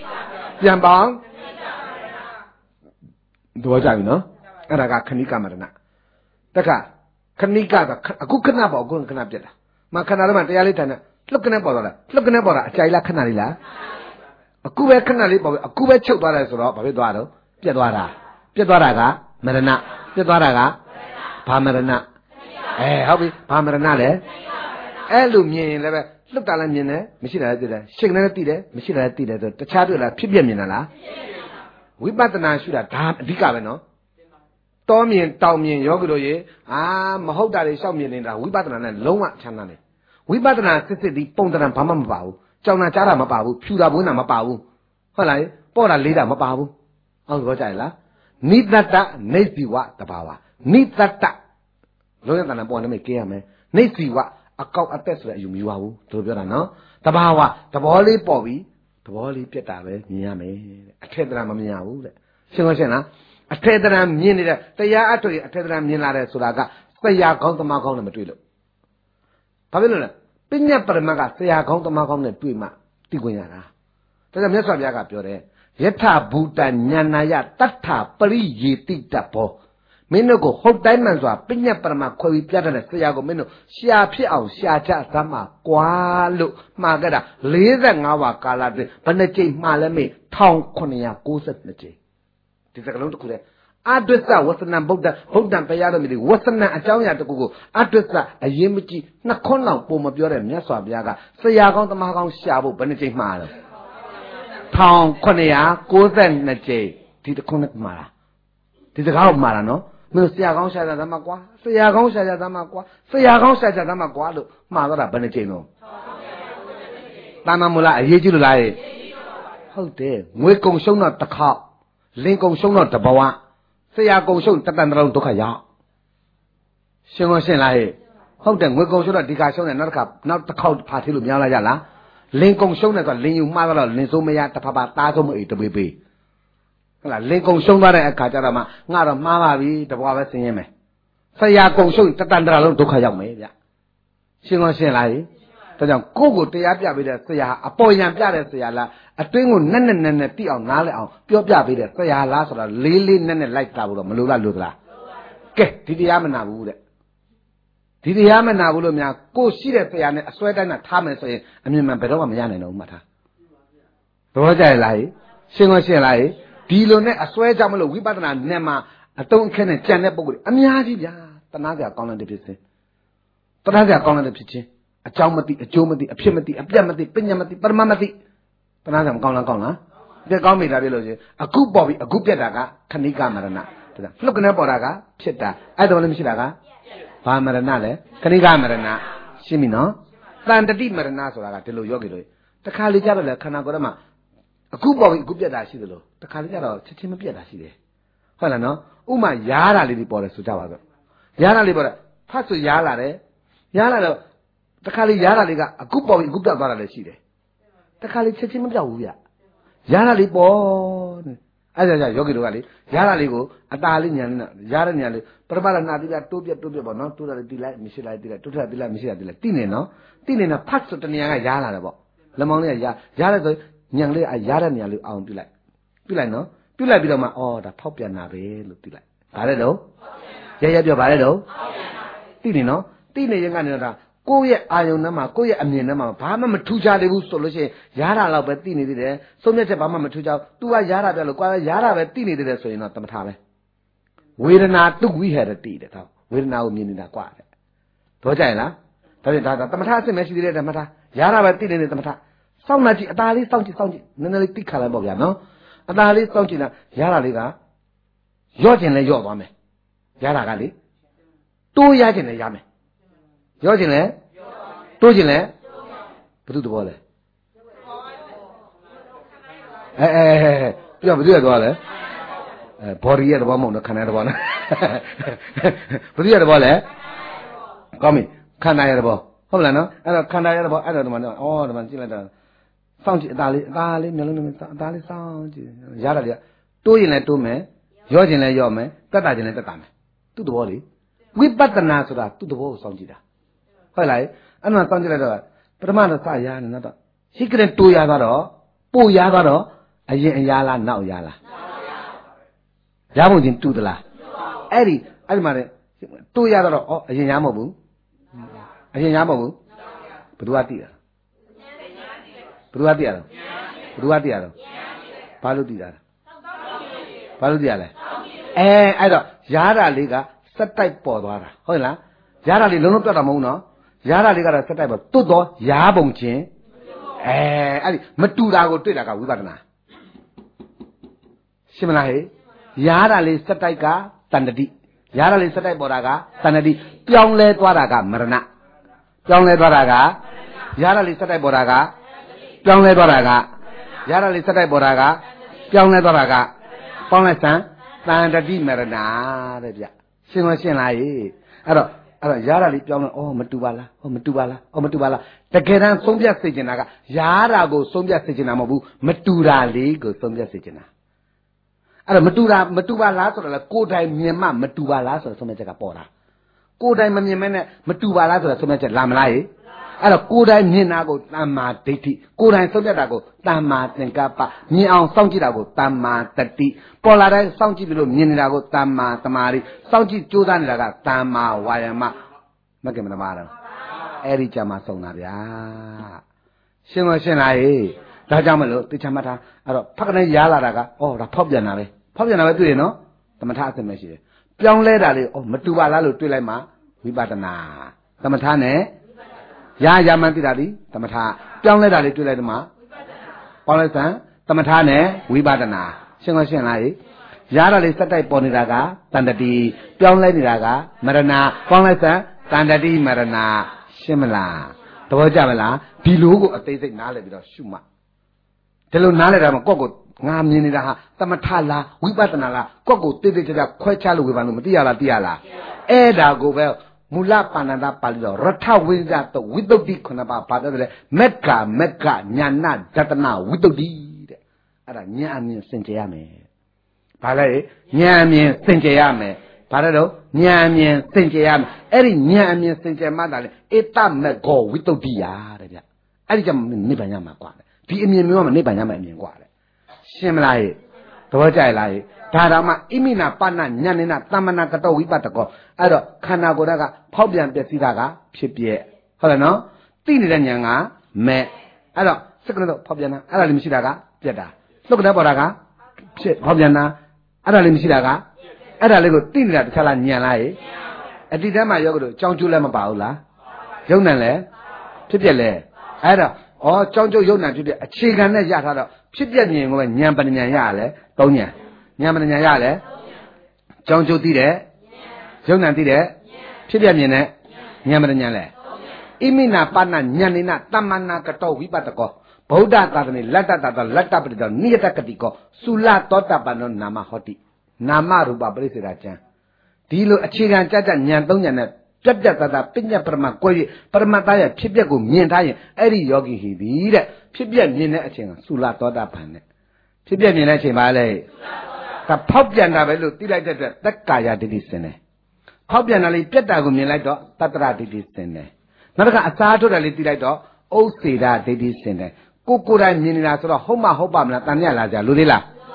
တော့ကြပြီနော်အဲ့ဒါကခဏိကမရဏတခါခဏိကအခုခဏပေါ်အခုခဏပြက်တာမခဏတော့မှတရားလေးထိုင်နေလှုပ်ကနေပေါ်သွားတာလှုပ်ကနေပေါ်တာအကြိုင်လားခဏလေးလားအခုပဲခဏလေးပေါ်ပြီအခုပဲချုပ်သွားတယ်ဆိုတော့ဘာဖြစ်သွားတော့ပြက်သွားတာကမရဏပြက်သွားတာကဘာမရဏဟုတ်ပြီဘာမရဏလဲအဲ့လိုမြင်ရင်လည်းပဲလှုပ်တာလည်းမြင်တယ်မရှိတာလည်းသိတယ်ရှင်းတယ်လည်းသိတယ်မရှိတာလည်းသိတယ်ဆိုတခြားတွေ့လားဖြစ်ပြမြင်တာလားဝိပဿနာရှုတာဒါအဓိကပဲနော်တောမြင်တောင်မြင်ယောဂီတို့ရေမဟုတ်တာတွေရှောက်မြင်နေတာဝိပဿနာနဲ့လုံးဝချမ်းသာတယ်ဝိပဿနာစစ်ဒီပုံတရံဘာမှမပါဘူးကြောင်တာကြားတာမပါဘူးဖြူတာပွင့်တာမပါဘူးဟုတ်လားပေါ့တာလေးတာမပါဘူးဟုတ်ပြောကြရလားနိတတနေစီဝတဘာဝနိတတလုံးရတနာပေါ်နေမိတ်ကြရမယ်နေစီဝအကောက်အသက်ဆိုတဲ့အယူမယူပါဘူးတို့ပြောတာနော်တဘာဝသဘောလေးပေါ်ပြီးသဘောလေးပြက်တာပဲမြင်ရမယ်တဲ့အထက်တရံမမြင်ရဘူးတဲ့ရှင်းလားအထက်တရံမြင်နေတဲ့တရားအတွေ့အထက်တရံမြင်လာတဲ့ဆိုတာကဆရာကောင်းသမားကောင်းနဲ့မတွေ့လို့ဘာဖြစ်လို့လဲပညာပရမတ်ကဆရာကောင်းသမားကောင်းနဲ့တွေ့မှသိခွင့်ရတာဒါကြောင့်မြတ်စွာဘုရားကပြောတယ်ယထဘူတဉာဏယတထပရိယေတိတဘောမင်းတို့ကိုဟုတ်တိုင်းမှန်စွာပညာပရမတ်ခွဲပြီးပြတတ်တဲ့ဆရာကိုမင်းတို့ရှာဖြစ်အောင်ရှာချသမ်းမှာကွာလို့မှာခဲ့တာ45ဝါကာလအတွင်းဘယ်နှကြိမ်မှာလဲမေး1992ကြိမ်ဒီစကလုံးတစ်ခုတည်းအဒွစ္စဝသနံဗုဒ္ဓဘုရားတော်မြည်ဝသနံအကြောင်းအရာတစ်ခုကိုအဒွစ္စအရင်မကြည့်နှစ်ခွန်းလောက်ပုံမပြောတဲ့မြတ်စွာဘုရားကဆရာကောင်းတမကောင်းရှာဖို့ဘယ်နှကြိမ်မှာလဲ1992ကြိမ်ဒီတစ်ခွန်းနဲ့မှာလားဒီစကားကိုမှာလားနော်မင်းဆရာကောင်းရှာကြသမှာကွာဆရာကောင်းရှာကြသမှာကွာဆရာကောင်းရှာကြသမှာကွာလို့မှာတော့တာဘယ်နှကြိမ်လုံးတာမမလားအရေးကြီးလို့လားဟုတ်တယ်ငွေကုံရှုံးတော့တစ်ခေါက်လင်ကုံရှုံးတော့တဘဝဆရာကုံရှုံးတတန်တလုံးဒုက္ခရောက်ရှင်းလားဟုတ်တယ်ငွေကုံရှုံးတော့ဒီကရှုံးတယ်နောက်တစ်ခေါက်ဖာသေးလို့များလာကြလားလင်ကုံရှုံးတယ်ဆိုလင်ယူမှားတော့လင်စိုးမရတဖပါသားဆုံးမအိတပေးပေးဟုတ်လားလင်ကုံရှုံးသွားတဲ့အခါကျတော့မှငါတော့မှားပါပြီတဘဝပဲဆင်းရဲမယ်ဆရာကုံရှုံးတတန်တလုံးဒုက္ခရောက်မယ်ဗျရှင်းလားဒါကြောင့်ကိုယ့်ကိုတရားပြပေးတဲ့ဆရာအပေါ်ယံပြတဲ့ဆရာလားအတွင်းကိုနက်တိအောင်နားလဲအောင်ပြောပြပေးတဲ့ဆရာလားဆိုတာလေးနက်လိုက်တာဘူးတော့မလို့လားလို့သလားကဲဒီတရားမနာဘူးတဲ့ဒီတရားမနာဘူးလို့များကိုရှိတဲ့ဆရာနဲ့အစွဲတိုင်းနဲ့ထားမယ်ဆိုရင်အမြင်မှန်ဘယ်တော့မှမရနိုင်တော့ဘူးမှတ်ထားသဘောကျလားရှင်းလားဒီလိုနဲ့အစွဲကြောင့်မလို့ဝိပဿနာနဲ့မှအတုံးအခက်နဲ့ကြံတဲ့ပုံကိုအများကြီးဗျာတနာကြကောင်းတဲ့ဖြစ်ခြင်းတနာကြကောင်းတဲ့ဖြစ်ခြင်းအကြောင်းမသိအကျိုးမသိအဖြစ်မသိအပြတ်မသိပညာမသိပရမမသိတနာကြမကောင်းလားဒီကောင်းမိတာပြလို့ချင်းအခုပေါ်ပြီအခုပြက်တာကခဏိကမရဏဒါလှုပ်ကနေပေါ်တာကဖြစ်တာအဲ့တော့လည်းမရှိတာကဘာမရဏလဲခဏိကမရဏရှင်းပြီနော်တန်တတိမရဏဆိုတာကဒီလိုယောဂီတို့တခါလေကြတော့လေခန္ဓာကိုယ်ထဲမှာအခုပေါ်ပြီအခုပြက်တာရှိသလိုတခါလေကြတော့ချက်ချင်းမပြက်တာရှိတယ်ဟုတ်လားနော်ဥမာရားတာလေးတွေပေါ်တယ်ဆိုကြပါစို့ရားတာလေးပေါ်တယ်ဖတ်ဆိုရားလာတယ်ရားလာတော့တခါလေရားတာလေးကအခုပေါ်ပြီအခုပြတ်သွားတာလည်းရှိတယ်တခါလေချက်ချင်းမပြောက်ဘူးဗျရားတာလေးပေါ်အဲ့ဒါကြောင့်ယောဂီတို့ကလေရားတာလေးကိုအตาလေးညာနဲ့ရားတဲ့ညာလေးပရမရဏတိကတိုးပြပေါ့နော်တိုးတာလေးတီလိုက်မရှိလိုက်တီလိုက်တိုးတာတီလိုက်မရှိလိုက်တီလိုက်တိနေနော်တိနေတော့ဖတ်ဆိုတနေရာကရားလာတယ်ပေါ့လက်မောင်းလေးကရားတယ်ဆိုညံလေးကရားတဲ့ညာလေးအောင်ပြလိုက်နော်ပြုတ်လိုက်ပြီးတော့မှအော်ဒါဖောက်ပြန်တာပဲလို့သိလိုက်ဘာလဲတော့ရပြောဘာလဲတော့သိနေနော်သိနေရင်ကနေတော့ဒါကိုယ့်ရဲ့အာယုံထဲမှာကိုယ့်ရဲ့အမြင်ထဲမှာဘာမှမထူးခြားသေးဘူးဆိုလို့ရှိရင်ရားတာတော့ပဲသိနေသေးတယ်ဆုံးဖြတ်ချက်ဘာမှမထူးခြား तू ကရားတာပြောလို့ကွာရားတာပဲသိနေသေးတယ်ဆိုရင်တော့သမထပဲဝေဒနာတုဝိဟရတိတဲ့တော့ဝေဒနာကိုမြင်နေတာကွာတဲ့တော့ကြရင်လားဒါဖြင့်ဒါသမထအစစ်မရှိသေးတဲ့သမထရားတာပဲသိနေတဲ့သမထစောင့်နေကြည့်အตาလေးစောင့်ကြည့်နည်းနည်းလေးသိခါလိုက်ပေါ့ဗျာနော်အตาလေးစောင့်ကြည့်လားရားတာလေးကရော့ကျင်လဲရော့သွားမယ်ရားတာကလေတိုးရကျင်လဲရမယ်ရော့ကျင်လဲတိုးကျင်လဲဘယ်သူသဘောလဲပြောဘယ်သူရသွားလဲbody ရဲ့သဘောမဟုတ်တော့ခန္ဓာသဘောနော်ဘယ်သူရသဘောလဲကောင်းပြီခန္ဓာရဲ့သဘောဟုတ်လားနော်အဲ့တော့ခန္ဓာရဲ့သဘောအဲ့တော့ဒီမှာဩဒီမှာကြည့်လိုက်တာစောင့်ကြည့်အตาလေးမျိုးလုံးနဲ့အตาလေးစောင့်ကြည့်ရတာလေတိုးရင်လည်းတိုးမယ်ရော့ကျင်လည်းရော့မယ်တက်တာကျင်လည်းတက်တာမယ်သူ့သဘောလေဝိပဿနာဆိုတာသူ့သဘောကိုစောင့်ကြည့်တာဟုတ်လားအဲ့မှာစောင့်ကြည့်လိုက်တော့ပထမတော့စရနေတော့ရှိကတဲ့တိုးရတော့ပို့ရတော့အရင်အရာလားနောက်ရလားရဖို့ချင်းတူသလားအဲ့ဒီမှာလေတိုးရတော့အရင်ရမဟုတ်ဘူးအရင်ရမဟုတ်ဘူးဘယ်သူကသိတာဘယ်သူကသိရတော့ဘာလို့သိတာလဲဘာလို့သိရလဲအဲ့တော့ရားတာလေးကစက်တိုက်ပေါ်သွားတာဟုတ်လားရားတာလေးလုံးလုံးပြတ်တာမဟုတ်နော်ရားတာလေးကတော့စက်တိုက်ပေါ်တွတ်တော့ရားပုံချင်းအဲ့ဒီမတူတာကိုတွေ့တာကဝိပဿနာရှင်းမလားဟဲ့ရားတာလေးစက်တိုက်ကတဏ္ဍတိရားတာလေးစက်တိုက်ပေါ်တာကတဏ္ဍတိပြောင်းလဲသွားတာကမရဏပြောင်းလဲသွားတာကရားတာလေးစက်တိုက်ပေါ်တာကပြောင်းလဲသွားတာကရားတာလေးစက်တိုက်ပေါ်တာကပြောင်းလဲသွားတာကပေါင်းလိုက်စမ်းတဏ္ဍတိမရဏတဲ့ဗျရှင်းမရှင်းလားဟဲ့အဲ့တော့ရားတာလေးပြောင်းလဲမတူပါလားမတူပါလားတကယ်တမ်းဆုံးဖြတ်စေချင်တာကရားတာကိုဆုံးဖြတ်စေချင်တာမဟုတ်ဘူးမတူတာလေးကိုဆုံးဖြတ်စေချင်တာအဲ့တော့မတူပါလားဆိုတော့လေကိုယ်တိုင်မြင်မှမတူပါလားဆိုတော့ဆုံးဖြတ်ချက်ကပေါ်တာကိုယ်တိုင်မမြင်မဲနဲ့မတူပါလားဆိုတော့ဆုံးဖြတ်ချက်လာမလားဟဲ့အဲ့တော့ကိုယ်တိုင်မြင်တာကိုတမ္မာဒိဋ္ဌိကိုယ်တိုင်ဆုံးဖြတ်တာကိုတမ္မာသင်္ကပ္ပမြင်အောင်စောင့်ကြည့်တာကိုတမ္မာတတိပေါ်လာတိုင်းစောင့်ကြည့်ပြီးလို့မြင်နေတာကိုတမ္မာသမာဓိစောင့်ကြည့်ကြိုးစားနေတာကတမ္မာဝါယာမမကင်မသမားတော့အဲ့ဒီကြမှာဆုံးတာဗျာရှင်းလားဟေးဒါကြောင့်မလို့သိချမှတ်ထားအဲ့တော့ဖက်ကနေရားလာတာကဒါဖောက်ပြန်တာပဲတွေ့ရနော်သမထအစစ်မရှိတယ်ပြောင်းလဲတာလေမတူပါလားလို့တွေးလိုက်မှဝိပဿနာသမထနဲ့ရမှန်းသိတာဒီသမထပြောင်းလဲတာလေတွေးလိုက်တော့မှပေါင်းလိုက်စမ်းသမထနဲ့ဝိပဿနာရှင်းလားဟေးရတာလေစက်တိုက်ပေါ်နေတာကတဏ္ဍတိပြောင်းလဲနေတာကမရဏပေါင်းလိုက်စမ်းတဏ္ဍတိမရဏရှင်းမလားသဘောကျမလားဒီလိုကိုအသေးစိတ်နားလည်ပြီးတော့ရှုမှဒီလိုနားလည်တာမှကိုယ့်ကိုငါမြင်နေတာဟာသမထလားဝိပဿနာလားကိုယ့်ကိုတိတိကျကျခွဲခြားလို့ဝေဖန်လို့မသိရလားအဲ့ဒါကိုပဲမူလပါဏာတပါဠိတော်ရထဝိဇ္ဇတဝိတုဒ္ဓိခုနှစ်ပါးဘာပြောလဲမက္ခညာဏဒတနာဝိတုဒ္ဓိတဲ့အဲ့ဒါဉာဏ်အမြင်စင်ကြယ်ရမယ်ဘာလဲဉာဏ်အမြင်စင်ကြယ်ရမယ်ဘာလဲတော့ဉာဏ်အမြင်စင်ကြယ်ရမယ်အဲ့ဒီဉာဏ်အမြင်စင်ကြယ်မှသာလေဧတမဂ္ဂောဝိတုဒ္ဓိယာတဲ့ဗျအဲ့ဒီကြောင့်နိဗ္ဗာန်ရမှာกว่าဒီအမြင်မျိုးကနိဗ္ဗာန်ရမှာအမြင်กว่าတဲ့ရှင်းမလားဟဲ့သဘောကျလားဟဲ့ဒါတော့မှဣမိနာပဏညဏနာတမ္မနာကတောဝိပတ္တကောအဲ့တော့ခန္ဓာကိုယ်ကဖောက်ပြန်ပျက်စီးတာကဖြစ်ပြက်ဟုတ်လားနော်သိနေတဲ့ဉာဏ်ကမဲ့အဲ့တော့စက္ကန့်တော့ဖောက်ပြန်တာအဲ့ဒါလေးမရှိတာကပြက်တာလှုပ်တဲ့ပေါ်တာကဖြစ်ဖောက်ပြန်တာအဲ့ဒါလေးမရှိတာကအဲ့ဒါလေးကိုသိနေတာတခြားလားဉာဏ်လားဟဲ့အတိတ်တည်းမှာယောဂတို့ကြောင်းကျိုးလည်းမပါဘူးလားယုံနံလည်းဖြစ်ပြက်လဲအဲ့တော့ကြောင်းကျိုးယုံနံဖြစ်ပြက်အခြေခံနဲ့ရထားတော့ဖြစ်ပြက်မြင်ကိုပဲဉာဏ်ပညာရရလဲ၃ဉာဏ်ဉာဏ်ပညာရလဲကြောင်းကျိုးသိတယ်ယုံနံသိတယ်ဖြစ်ပြက်မြင်တဲ့ဉာဏ်ပညာလဲဣမိနာပဏညဏနာတမ္မနာကတောဝိပတ္တကောဗုဒ္ဓသာသနေလတ္တတလတ္တပရိတောနိယတကတိကောသုလသောတပန္နောနာမဟောတိနာမရူပပရိစ္ဆေဒကျမ်းဒီလိုအခြေခံကြကြဉာဏ်၃ဉာဏ်နဲ့ပြတ်တသားပညာပရမကွဲ၍ပရမတ္တရဲ့ဖြစ်ပျက်ကိုမြင်ထားရင်အဲ့ဒီယောဂီဟိပြီတဲ့ဖြစ်ပျက်မြင်တဲ့အချိန်ကသုလသောတပန်နဲ့ဖြစ်ပျက်မြင်တဲ့အချိန်ပါလေဒါဖောက်ပြန်တာပဲလို့သိလိုက်တဲ့အတွက်သက်ကာယဒိဋ္ဌိစင်တယ်ဖောက်ပြန်တာလေးပြတ်တာကိုမြင်လိုက်တော့တတ္တရဒိဋ္ဌိစင်တယ်နောက်တစ်ခါအစားထုတ်တာလေးသိလိုက်တော့ဥစ္စေဒဒိဋ္ဌိစင်တယ်ကိုယ်တိုင်မြင်နေတာဆိုတော့ဟုတ်မဟုတ်ပါမလားတန်မြတ်လာကြလူသေးလား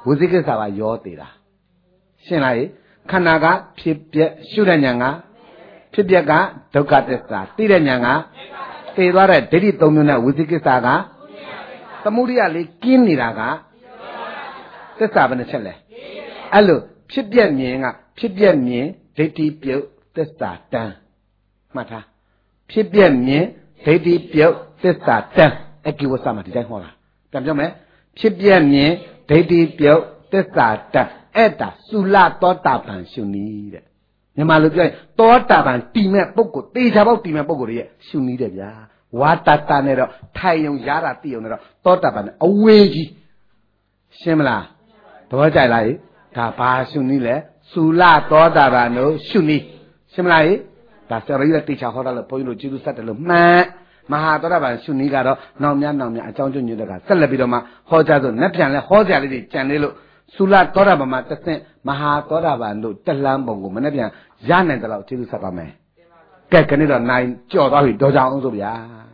ဝိသိကိစ္စကရောသေးတာရှင်းလားခန္ဓာကဖြစ်ပြက်ရှုတဲ့ဉာဏ်ကဖြစ်ပြက်ကဒုက္ခသစ္စာသိတဲ့ဉာဏ်ကသိသွားတဲ့ဒိဋ္ဌိ၃မျိုးနဲ့ဝိသိကိစ္စကသမုဒိယလေးကင်းနေတာကသစ္စာဘယ်နှချက်လဲအဲ့လိုဖြစ်ပြက်မြင်ကဖြစ်ပြက်မြင်ဒိဋ္ဌိပြုတ်သစ္စာတန်းမှတ်ထားဖြစ်ပြက်မြင်ဒိဋ္ဌိပြုတ်သစ္စာတန်းအကိဝဆမှာဒီတိုင်းဟောတာပြန်ပြောမယ်ဖြစ်ပြက်မြင်ဒိဋ္ဌိပြုတ်သစ္စာတန်းအဲ့ဒါသုလသောတာပန်ရှုနည်းတဲ့မြန်မာလိုပြောရင်သောတာပန်တည်မဲ့ပုဂ္ဂိုလ်တေချာပေါက်တည်မဲ့ပုဂ္ဂိုလ်ရဲ့ရှုနည်းတဲ့ဗျာဝါတတနဲ့တော့ထိုင်ယုံရတာတည်ယုံနဲ့တော့သောတာပန်အဝေးကြီးရှင်းမလားသဘောကျလားဒါဘာရှုနည်းလဲသုလသောတာပန်တို့ရှုနည်းရှင်းမလားဒါဆရာကြီးလည်းတေချာဟောတာလို့ဘုန်းကြီးတို့ကျေးဇူးဆက်တယ်လို့မှန်မဟာသောတာပန်ရှုနည်းကတော့နောင်များအကြောင်းကျွညွှန်တဲ့ကဆက်လက်ပြီးတော့မှဟောကြားဆိုနဲ့ပြန်လဲဟောကြလေးတွေကြံနေလို့သုလသောတာပန်မှာတဆင့်မဟာသောတာပန်တို့တလန်းပုံကိုမနေ့ပြန်ရနိုင်တယ်လို့ကျေးဇူးဆက်ပါမယ်ကဲခဏတော့နိုင်ကြော်သွားပြီတော်ကြအောင်ဆိုဗျာ